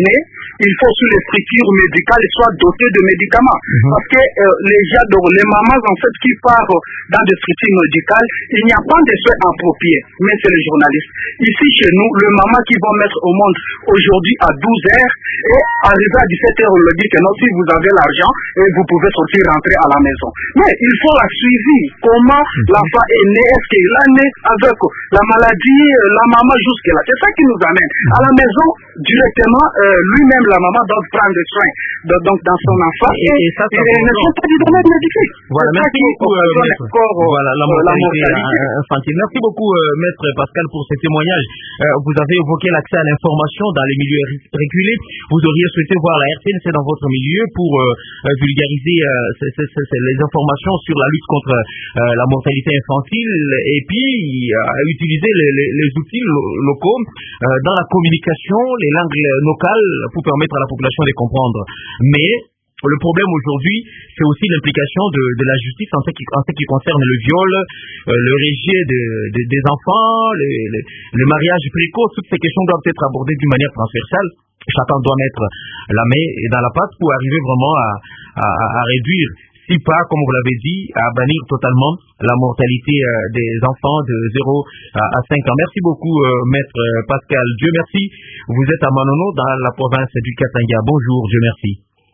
il faut sur les structures médicales soit doté de médicaments. Mm-hmm. Parce que euh, les gens, les mamans en fait qui partent dans des structures médicales, il n'y a pas de soins appropriés, mais c'est les journalistes. Ici chez nous, le maman qui va mettre au monde aujourd'hui à douze heures et arrivé à dix-sept heures, on le dit que non, si vous avez l'argent, et vous pouvez sortir, rentrer à la maison. Mais il faut la suivi. Comment mm-hmm. l'enfant est né, est-ce qu'il est né avec la maladie, la maman jusque là. C'est ça qui nous amène. À la maison, directement, euh, lui-même, la maman doit prendre soin de, donc dans son enfant et, et, et ça, ça et ne sont pas du domaine médical. Voilà, merci beaucoup, euh, maître. Corps, voilà, la mortalité infantile. Merci beaucoup, euh, maître Pascal, pour ces témoignages. Euh, vous avez évoqué l'accès à l'information dans les milieux reculés. Vous auriez souhaité voir la R T N C dans votre milieu pour euh, vulgariser euh, c- c- c- les informations sur la lutte contre euh, la mortalité infantile et puis euh, utiliser les, les, les outils lo- locaux euh, dans la communication, les langues locales pour permettre à la population de comprendre. Mais le problème aujourd'hui, c'est aussi l'implication de, de la justice en ce qui, en ce qui concerne le viol, euh, le rejet de, de, des enfants, les, les, les mariages précoces. Toutes ces questions doivent être abordées d'une manière transversale. Chacun doit mettre la main dans la pâte pour arriver vraiment à, à, à réduire, si pas, comme vous l'avez dit, à bannir totalement la mortalité euh, des enfants de zéro à cinq ans. Merci beaucoup, euh, maître Pascal. Dieu merci. Vous êtes à Manono, dans la province du Katanga. Bonjour, Dieu merci.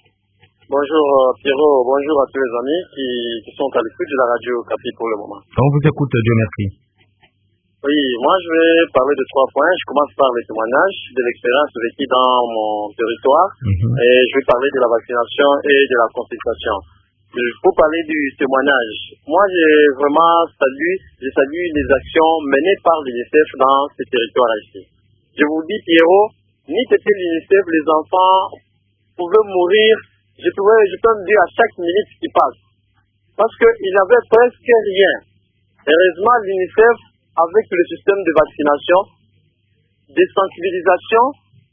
Bonjour Pierrot, bonjour à tous les amis qui, qui sont à l'écoute de la radio Capi pour le moment. On vous écoute, Dieu merci. Oui, moi je vais parler de trois points. Je commence par les témoignages de l'expérience vécue dans mon territoire mm-hmm. et je vais parler de la vaccination et de la consultation. Pour parler du témoignage, moi j'ai vraiment salué, j'ai salué les actions menées par l'UNICEF dans ce territoire ici. Je vous dis Pierrot, ni c'était l'UNICEF, les enfants pouvaient mourir, je pouvais, je peux me dire à chaque minute qui passe. Parce qu'ils n'avaient presque rien. Heureusement l'UNICEF, avec le système de vaccination, de sensibilisation,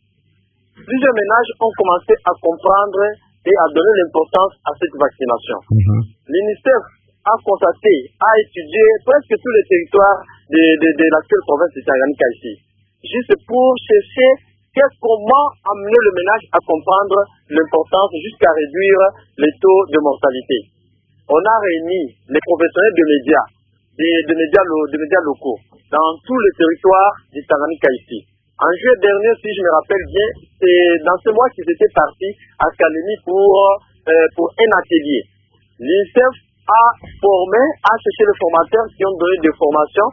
plusieurs ménages ont commencé à comprendre et à donner l'importance à cette vaccination. Mm-hmm. L'UNICEF a constaté, a étudié presque tous les territoires de, de, de l'actuelle province de Tanganyika ici, juste pour chercher comment amener le ménage à comprendre l'importance jusqu'à réduire les taux de mortalité. On a réuni les professionnels de médias, des, des médias, des médias locaux, dans tous les territoires du Tanganyika ici. En juillet dernier, si je me rappelle bien, c'est dans ce mois qu'ils étaient partis à Kalemi pour, euh, pour un atelier. L'UNICEF a formé, a cherché les formateurs qui ont donné des formations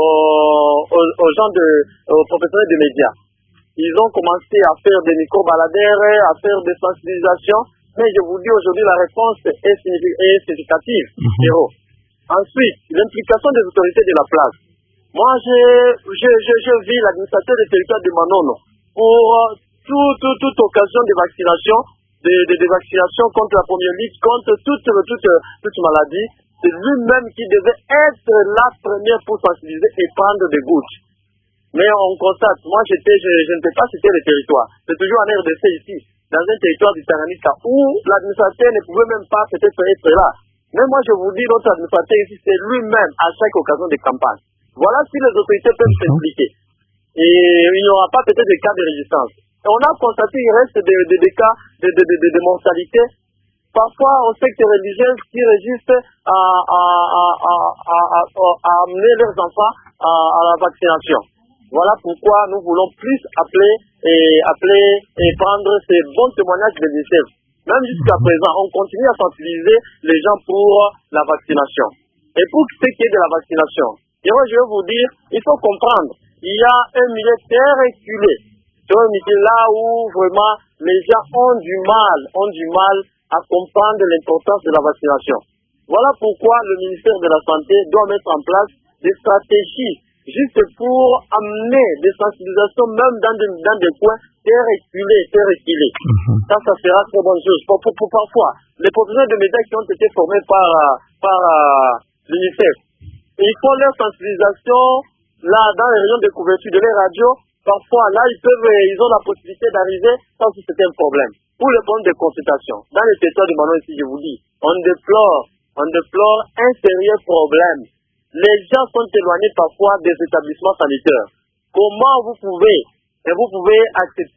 aux, aux, aux gens de, aux professionnels de médias. Ils ont commencé à faire des micro-baladères, à faire des sensibilisations, mais je vous dis aujourd'hui la réponse est significative. Mm-hmm. Ensuite, l'implication des autorités de la place. Moi, j'ai, j'ai, j'ai, j'ai vu l'administrateur des territoires de Manono pour tout, tout, toute occasion de vaccination, de, de, de vaccination contre la première ligue, contre toute, toute, toute maladie. C'est lui-même qui devait être la première pour sensibiliser et prendre des gouttes. Mais on constate, moi j'étais, je, je ne peux pas citer les territoires. C'est toujours en R D C ici, dans un territoire du Tanganyika, où l'administrateur ne pouvait même pas peut-être être là. Mais moi je vous dis, notre administrateur ici, c'est lui-même à chaque occasion de campagne. Voilà si les autorités peuvent s'impliquer. Et il n'y aura pas peut-être des cas de résistance. Et on a constaté qu'il reste des, des, des cas de, de, de, de, de mortalité, parfois au secteur religieux qui résistent à, à, à, à, à, à, à amener leurs enfants à, à la vaccination. Voilà pourquoi nous voulons plus appeler et appeler et prendre ces bons témoignages de l'UNICEF. Même jusqu'à présent, on continue à sensibiliser les gens pour la vaccination. Et pour ce qui est de la vaccination, et moi je vais vous dire, il faut comprendre, il y a un milieu très reculé. C'est un milieu là où vraiment les gens ont du mal, ont du mal à comprendre l'importance de la vaccination. Voilà pourquoi le ministère de la Santé doit mettre en place des stratégies juste pour amener des sensibilisations même dans des, dans des coins très reculés, très reculés. Mm-hmm. Ça, ça sera très bonne chose. Pour, pour, pour parfois, les professionnels de médias qui ont été formés par, par uh, l'UNICEF, ils font leur sensibilisation là dans les régions de couverture de les radios. Parfois, là, ils peuvent, ils ont la possibilité d'arriver sans si c'était un problème. Pour le problème de consultation, dans les territoires de Manon ici, je vous dis, on déplore, on déplore un sérieux problème. Les gens sont éloignés parfois des établissements sanitaires. Comment vous pouvez, et vous pouvez accepter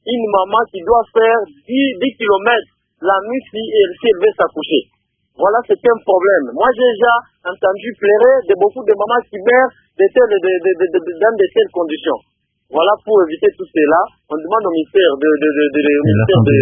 une maman qui doit faire dix kilomètres la nuit si elle, si elle veut s'accoucher. Voilà, c'est un problème. Moi, j'ai déjà entendu pleurer de beaucoup de mamans qui meurent de telles, de, de, de, de, de, dans de telles conditions. Voilà, pour éviter tout cela, on demande au ministère de, de, de, de, de, au ministère de,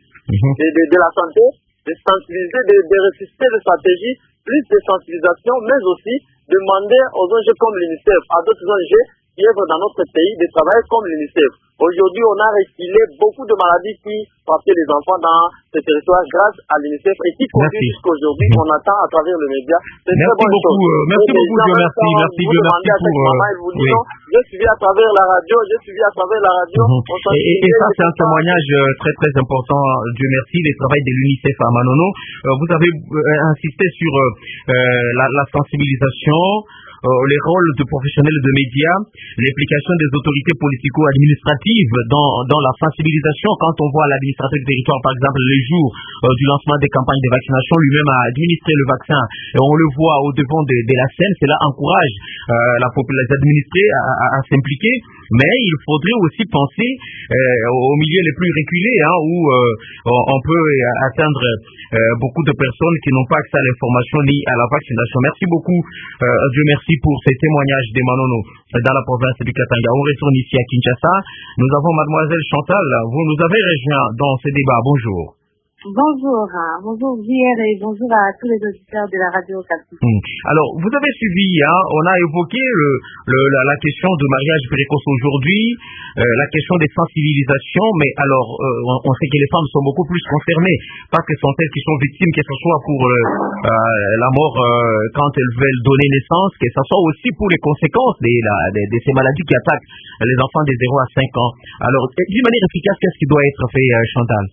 de, de, de la Santé de sensibiliser, de, de ressusciter des stratégies, plus de sensibilisation, mais aussi demander aux O N G comme l'UNICEF, à d'autres O N G qui œuvrent dans notre pays, de travailler comme l'UNICEF. Aujourd'hui, on a reculé beaucoup de maladies qui frappaient les enfants dans ce territoire grâce à l'UNICEF et qui conduit jusqu'aujourd'hui, on attend à travers les médias. C'est très bonne chose. Euh, merci beaucoup, Dieu merci, merci, Dieu merci pour... Maman, elle vous dit oui. Non, j'ai suivi à travers la radio, j'ai suivi à travers la radio. Mm-hmm. Et, et ça, c'est un témoignage très très important, Dieu merci, les travail de l'UNICEF à Manono. Euh, vous avez euh, insisté sur euh, la, la sensibilisation, Euh, les rôles de professionnels de médias, l'implication des autorités politico-administratives dans, dans la sensibilisation. Quand on voit l'administrateur du territoire, par exemple, les jours euh, du lancement des campagnes de vaccination, lui-même a administré le vaccin, et on le voit au devant de, de la scène, cela encourage euh, la population administrée à, à, à s'impliquer, mais il faudrait aussi penser euh, aux milieux les plus reculés, hein, où euh, on peut atteindre euh, beaucoup de personnes qui n'ont pas accès à l'information ni à la vaccination. Merci beaucoup, euh, Dieu merci pour ces témoignages des Manono dans la province du Katanga. On retourne ici à Kinshasa. Nous avons mademoiselle Chantal. Vous nous avez rejoint dans ce débat. Bonjour. Bonjour, bonjour Pierre et bonjour à tous les auditeurs de la radio Capi. Hum. Alors, vous avez suivi, hein, on a évoqué le, le, la, la question de mariage précoce aujourd'hui, euh, la question des sensibilisations, mais alors, euh, on, on sait que les femmes sont beaucoup plus concernées, parce que ce sont elles qui sont victimes, que ce soit pour euh, euh, la mort euh, quand elles veulent donner naissance, que ce soit aussi pour les conséquences de, la, de, de ces maladies qui attaquent les enfants de zéro à cinq ans. Alors, d'une manière efficace, qu'est-ce qui doit être fait, euh, Chantal?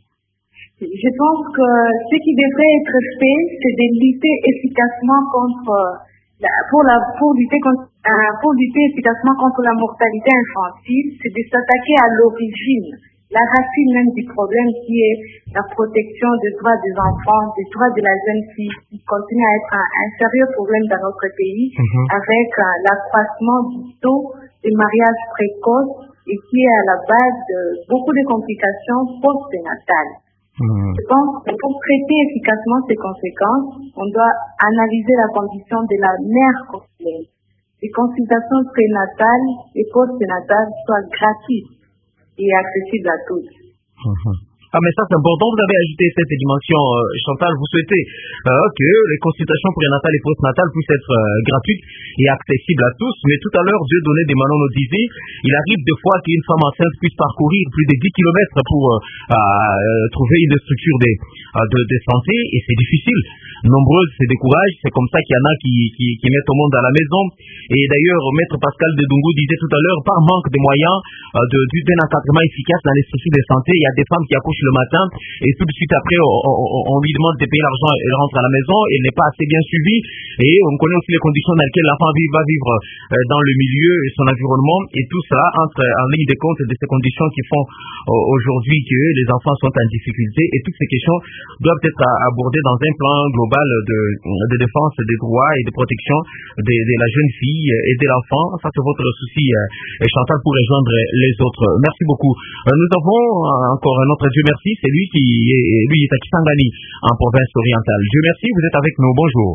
Je pense que ce qui devrait être fait, c'est de lutter efficacement contre la, pour la pour lutter contre, euh, pour lutter efficacement contre la mortalité infantile, c'est de s'attaquer à l'origine, la racine même du problème qui est la protection des droits des enfants, des droits de la jeune fille, qui continue à être un, un sérieux problème dans notre pays, mm-hmm. avec euh, l'accroissement du taux de mariage précoce et qui est à la base de beaucoup de complications postnatales. Mmh. Je pense que pour traiter efficacement ces conséquences, on doit analyser la condition de la mère complète. Les consultations prénatales et postnatales soient gratuites et accessibles à tous. Mmh. Ah, mais ça c'est important, vous avez ajouté cette dimension, euh, Chantal, vous souhaitez euh, que les consultations prénatales et postnatales puissent être euh, gratuites et accessibles à tous, mais tout à l'heure, Dieu donnait des Manon nous disait, il arrive des fois qu'une femme enceinte puisse parcourir plus de dix kilomètres pour euh, euh, trouver une structure de, de, de santé, et c'est difficile. Nombreuses se découragent, c'est comme ça qu'il y en a qui, qui, qui mettent au monde à la maison, et d'ailleurs, Maître Pascal de Dungu disait tout à l'heure, par manque de moyens euh, de, d'un encadrement efficace dans les structures de santé, il y a des femmes qui accouchent le matin et tout de suite après on, on, on lui demande de payer l'argent, elle rentre à la maison, elle n'est pas assez bien suivie et on connaît aussi les conditions dans lesquelles l'enfant va vivre euh, dans le milieu et son environnement, et tout ça entre en ligne de compte de ces conditions qui font euh, aujourd'hui que les enfants sont en difficulté, et toutes ces questions doivent être abordées dans un plan global de, de défense des droits et de protection de, de la jeune fille et de l'enfant. Ça c'est votre souci, euh, Chantal, pour rejoindre les autres. Merci beaucoup. Euh, nous avons encore un autre Dieu merci, c'est lui qui est, lui est à Kisangani, en province orientale. Dieu merci, vous êtes avec nous, bonjour.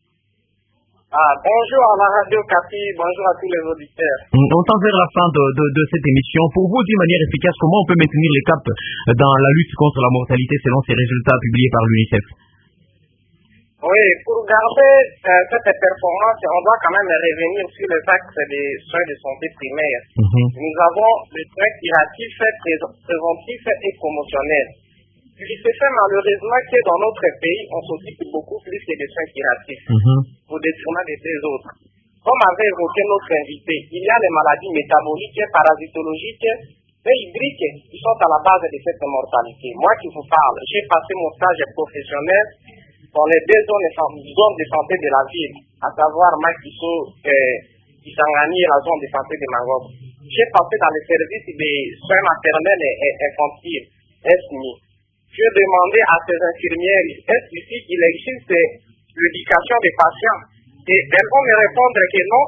Ah, bonjour à la radio Capi, bonjour à tous les auditeurs. On tend vers la fin de, de, de cette émission. Pour vous, d'une manière efficace, comment on peut maintenir les caps dans la lutte contre la mortalité selon ces résultats publiés par l'UNICEF? Oui, pour garder euh, cette performance, on doit quand même revenir sur les axes des soins de santé primaires. Mm-hmm. Nous avons les soins curatifs, préventifs et promotionnels. Il se fait malheureusement que dans notre pays, on s'occupe beaucoup plus que des soins curatifs, mm-hmm. au détriment des deux autres. Comme avait évoqué notre invité, il y a les maladies métaboliques, parasitologiques et hydriques qui sont à la base de cette mortalité. Moi qui vous parle, j'ai passé mon stage professionnel dans les deux zones, zones de santé de la ville, à savoir Makiso, euh, Kisangani et la zone de santé de Mangob. J'ai passé dans les services des soins maternels et, et infantiles, S M I. J'ai demandé à ces infirmières, est-ce ici qu'il existe l'éducation des patients? Et elles vont me répondre que non,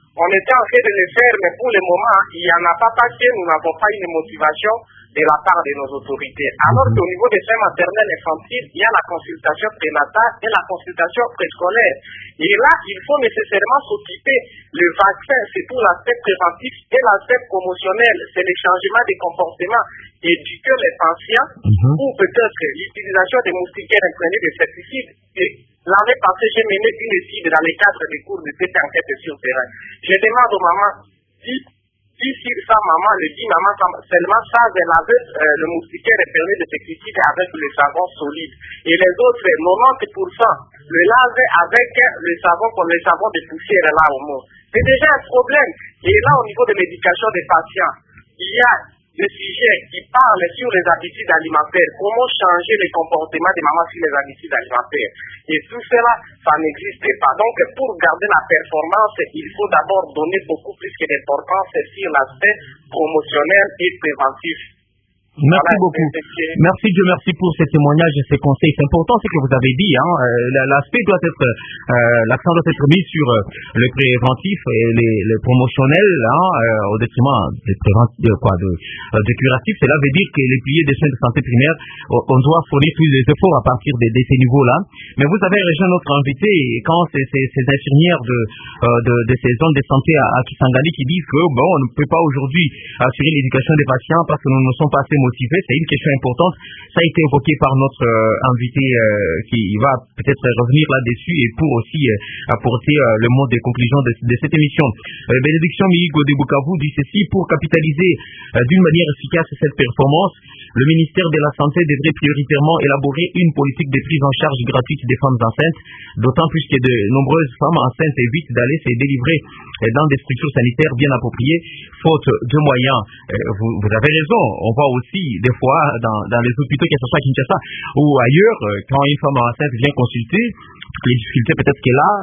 On était en train de le faire, mais pour le moment, il n'y en a pas parce que nous n'avons pas une motivation de la part de nos autorités. Alors qu'au niveau des soins maternels infantiles, il y a la consultation prénatale et la consultation préscolaire. Et là, il faut nécessairement s'occuper. Le vaccin, c'est pour l'aspect préventif et l'aspect promotionnel. C'est le changement des comportements. Éduquer les patients mm-hmm. ou peut-être l'utilisation des moustiquaires imprégnés de pesticides. Et l'année passée, j'ai mené une étude dans le cadre des cours de cette enquête sur terrain. Je demande aux mamans, si Si sur sa maman le dit, maman seulement ça, elle avait euh, le moustiquaire imprégné de pesticides avec le savon solide. Et les autres, quatre-vingt-dix pour cent, le lave avec le savon comme le savon de poussière là au mot. C'est déjà un problème. Et là, au niveau de l'éducation des patients, il y a des sujets qui parlent sur les habitudes alimentaires, comment changer les comportements des mamans sur les habitudes alimentaires. Et tout cela, ça n'existe pas. Donc, pour garder la performance, il faut d'abord donner beaucoup plus d'importance sur l'aspect promotionnel et préventif. Merci voilà, beaucoup. Merci Dieu, merci pour ces témoignages et ces conseils. C'est important ce que vous avez dit. Hein. L'aspect doit être, euh, l'accent doit être mis sur euh, le préventif et les, les promotionnels, hein, euh, au détriment des préventifs, de quoi, de, euh, de curatifs. Cela veut dire que les piliers des soins de santé primaire, on doit fournir tous les efforts à partir de, de ces niveaux-là. Mais vous avez rejoint notre invité quand ces, ces, ces infirmières de, euh, de, de ces zones de santé à, à Kisangani qui disent que bon, on ne peut pas aujourd'hui assurer l'éducation des patients parce que nous ne sommes pas assez motivés. C'est une question importante. Ça a été évoqué par notre euh, invité euh, qui va peut-être revenir là-dessus et pour aussi euh, apporter euh, le mot des conclusions de, de cette émission. Euh, Bénédiction Mihigo de Bukavu dit ceci: pour capitaliser euh, d'une manière efficace cette performance, le ministère de la Santé devrait prioritairement élaborer une politique de prise en charge gratuite des femmes enceintes, d'autant plus que de nombreuses femmes enceintes évitent d'aller se délivrer dans des structures sanitaires bien appropriées, faute de moyens. Euh, vous, vous avez raison, on voit aussi des fois dans, dans les hôpitaux, que ce soit à Kinshasa ou ailleurs, quand une femme enceinte vient consulter, les difficultés peut-être qu'elle a,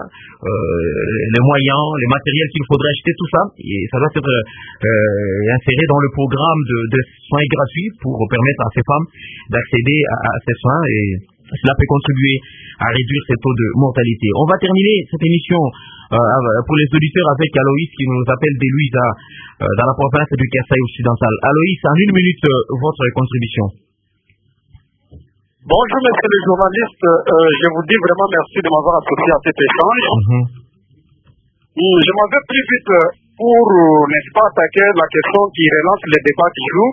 euh, les moyens, les matériels qu'il faudrait acheter, tout ça, et ça doit être euh, inséré dans le programme de, de soins gratuits pour permettre à ces femmes d'accéder à, à ces soins, et cela peut contribuer à réduire ces taux de mortalité. On va terminer cette émission euh, pour les auditeurs avec Aloïs qui nous appelle de Louisa euh, dans la province du Kasaï occidental. Aloïs, en une minute, euh, votre contribution. Bonjour monsieur le journaliste, euh, je vous dis vraiment merci de m'avoir associé à cet échange. Mm-hmm. Je m'en vais plus vite pour, n'est-ce pas, attaquer la question qui relance le débat du jour.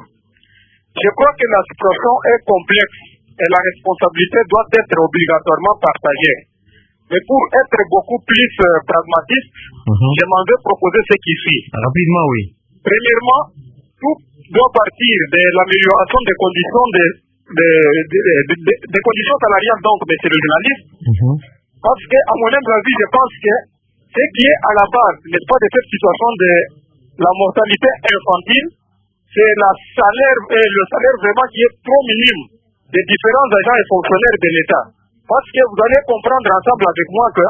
Je crois que la situation est complexe et la responsabilité doit être obligatoirement partagée. Mais pour être beaucoup plus euh, pragmatique, mm-hmm. je m'en vais proposer ce qui suit. Rapidement, oui. Premièrement, tout doit partir de l'amélioration des conditions de Des, des, des, des, des conditions salariales, donc, monsieur le journaliste, mm-hmm. parce que, à mon humble avis, je pense que ce qui est à la base, n'est-ce pas, de cette situation de la mortalité infantile, c'est la salaire, euh, le salaire vraiment qui est trop minime des différents agents et fonctionnaires de l'État. Parce que vous allez comprendre ensemble avec moi que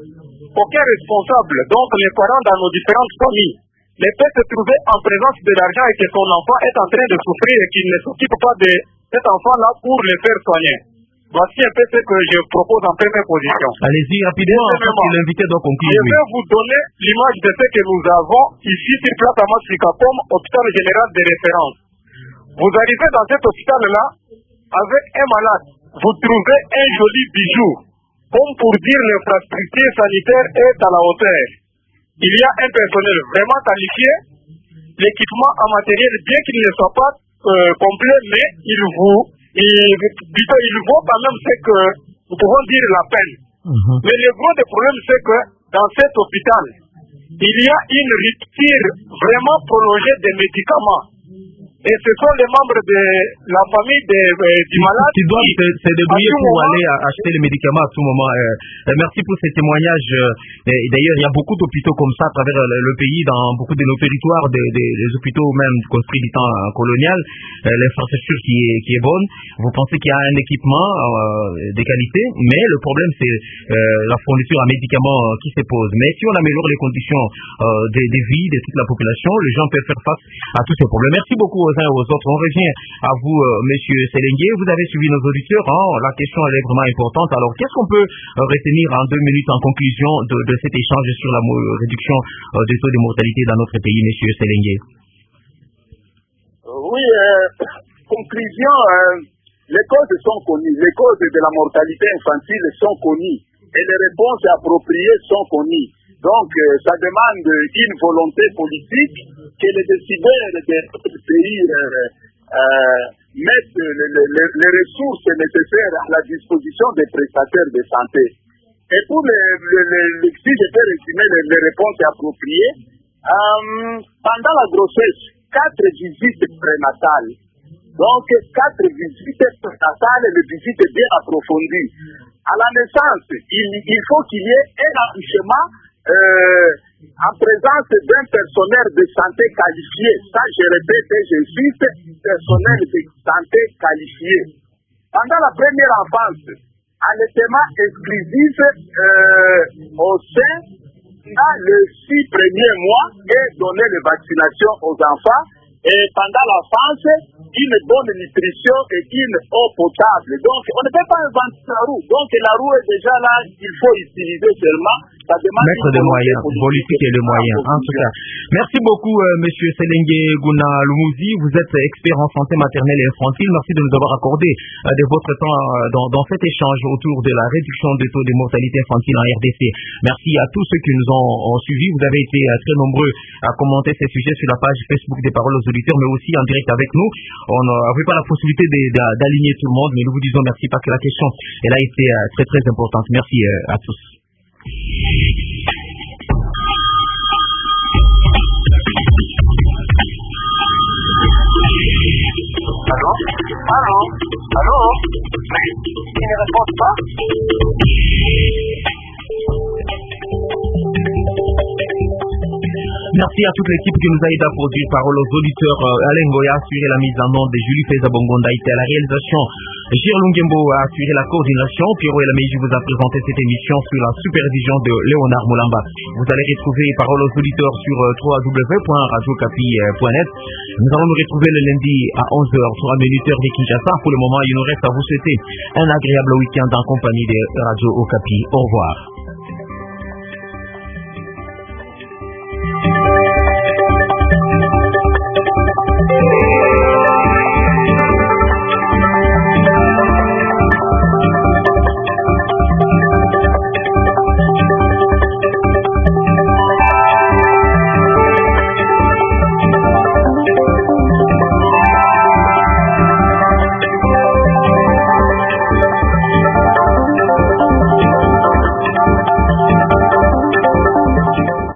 aucun responsable, donc les parents dans nos différentes familles, ne peut se trouver en présence de l'argent et que son enfant est en train de souffrir et qu'il ne s'occupe pas de cet enfant-là pour le faire soigner. Voici un peu ce que je propose en première position. Allez-y rapidement, parce que l'invité doit conclure. Je vais vous donner l'image de ce que nous avons ici sur place à Masika comme hôpital général de référence. Vous arrivez dans cet hôpital-là avec un malade. Vous trouvez un joli bijou. Comme pour dire l'infrastructure sanitaire est à la hauteur. Il y a un personnel vraiment qualifié. L'équipement en matériel, bien qu'il ne soit pas euh, complet, mais il vous, il, il vaut quand même ce que nous pouvons dire la peine. Mm-hmm. Mais le gros des problèmes, c'est que dans cet hôpital, il y a une rupture vraiment prolongée des médicaments. Et ce sont les membres de la famille de, euh, du malade qui doivent se, se débrouiller pour moment, aller acheter les médicaments à tout moment. Euh, merci pour ces témoignages. Euh, D'ailleurs, il y a beaucoup d'hôpitaux comme ça à travers le, le pays, dans beaucoup de nos territoires, des, des, des hôpitaux même construits du temps colonial. Euh, L'infrastructure qui est, qui est bonne. Vous pensez qu'il y a un équipement euh, de qualité, mais le problème c'est euh, la fourniture à médicaments euh, qui se pose. Mais si on améliore les conditions euh, de, de vie de toute la population, les gens peuvent faire face à tous ces problèmes. Merci beaucoup. aux uns et aux autres. On revient à vous, euh, Monsieur Selengue. Vous avez suivi nos auditeurs. Hein. La question elle est vraiment importante. Alors, qu'est-ce qu'on peut euh, retenir en deux minutes en conclusion de, de cet échange sur la réduction euh, des taux de mortalité dans notre pays, Monsieur Selengue? Oui, euh, conclusion, euh, les causes sont connues. Les causes de la mortalité infantile sont connues et les réponses appropriées sont connues. Donc, euh, ça demande une volonté politique que les décideurs de notre pays euh, euh, mettent les, les, les ressources nécessaires à la disposition des prestataires de santé. Et pour les, les, les, si je peux résumer les, les réponses appropriées, euh, pendant la grossesse, quatre visites prénatales. Donc, quatre visites prénatales et les visites bien approfondies. À la naissance, il, il faut qu'il y ait un accouchement euh, en présence d'un personnel de santé qualifié. Ça, je répète et j'insiste, personnel de santé qualifié. Pendant la première enfance, allaitement exclusif euh, au sein dans les six premiers mois et donner les vaccinations aux enfants. Et pendant l'enfance, une bonne nutrition et une eau potable. Donc, on ne peut pas inventer la roue. Donc, la roue est déjà là, il faut utiliser seulement. Ça demande mettre des moyens, politique et les moyens. En tout cas, merci beaucoup, euh, Monsieur Selengue Gouna Lumouzi. Vous êtes expert en santé maternelle et infantile. Merci de nous avoir accordé euh, de votre temps euh, dans, dans cet échange autour de la réduction des taux de mortalité infantile en R D C. Merci à tous ceux qui nous ont, ont suivis. Vous avez été euh, très nombreux à commenter ces sujets sur la page Facebook des Paroles aux auditeurs, mais aussi en direct avec nous. On n'avait pas la possibilité d'aligner tout le monde, mais nous vous disons merci parce que la question, elle a été euh, très très importante. Merci euh, à tous. Allô? Allô? Allô? Mais il ne répond pas? Merci à toute l'équipe qui nous a aidé à produire Parole aux auditeurs. Euh, Alain Goya a assuré la mise en onde, Julie Feza-Bongonda a été à la réalisation, Gilles Lungembo a assuré la coordination, Pierrot Elamiji vous a présenté cette émission sous la supervision de Léonard Moulamba. Vous allez retrouver Parole aux auditeurs sur w w w point radio okapi point net. Nous allons nous retrouver le lundi à onze heures trois minutes heure de Kinshasa. Pour le moment, il nous reste à vous souhaiter un agréable week-end en compagnie de Radio Okapi. Au revoir.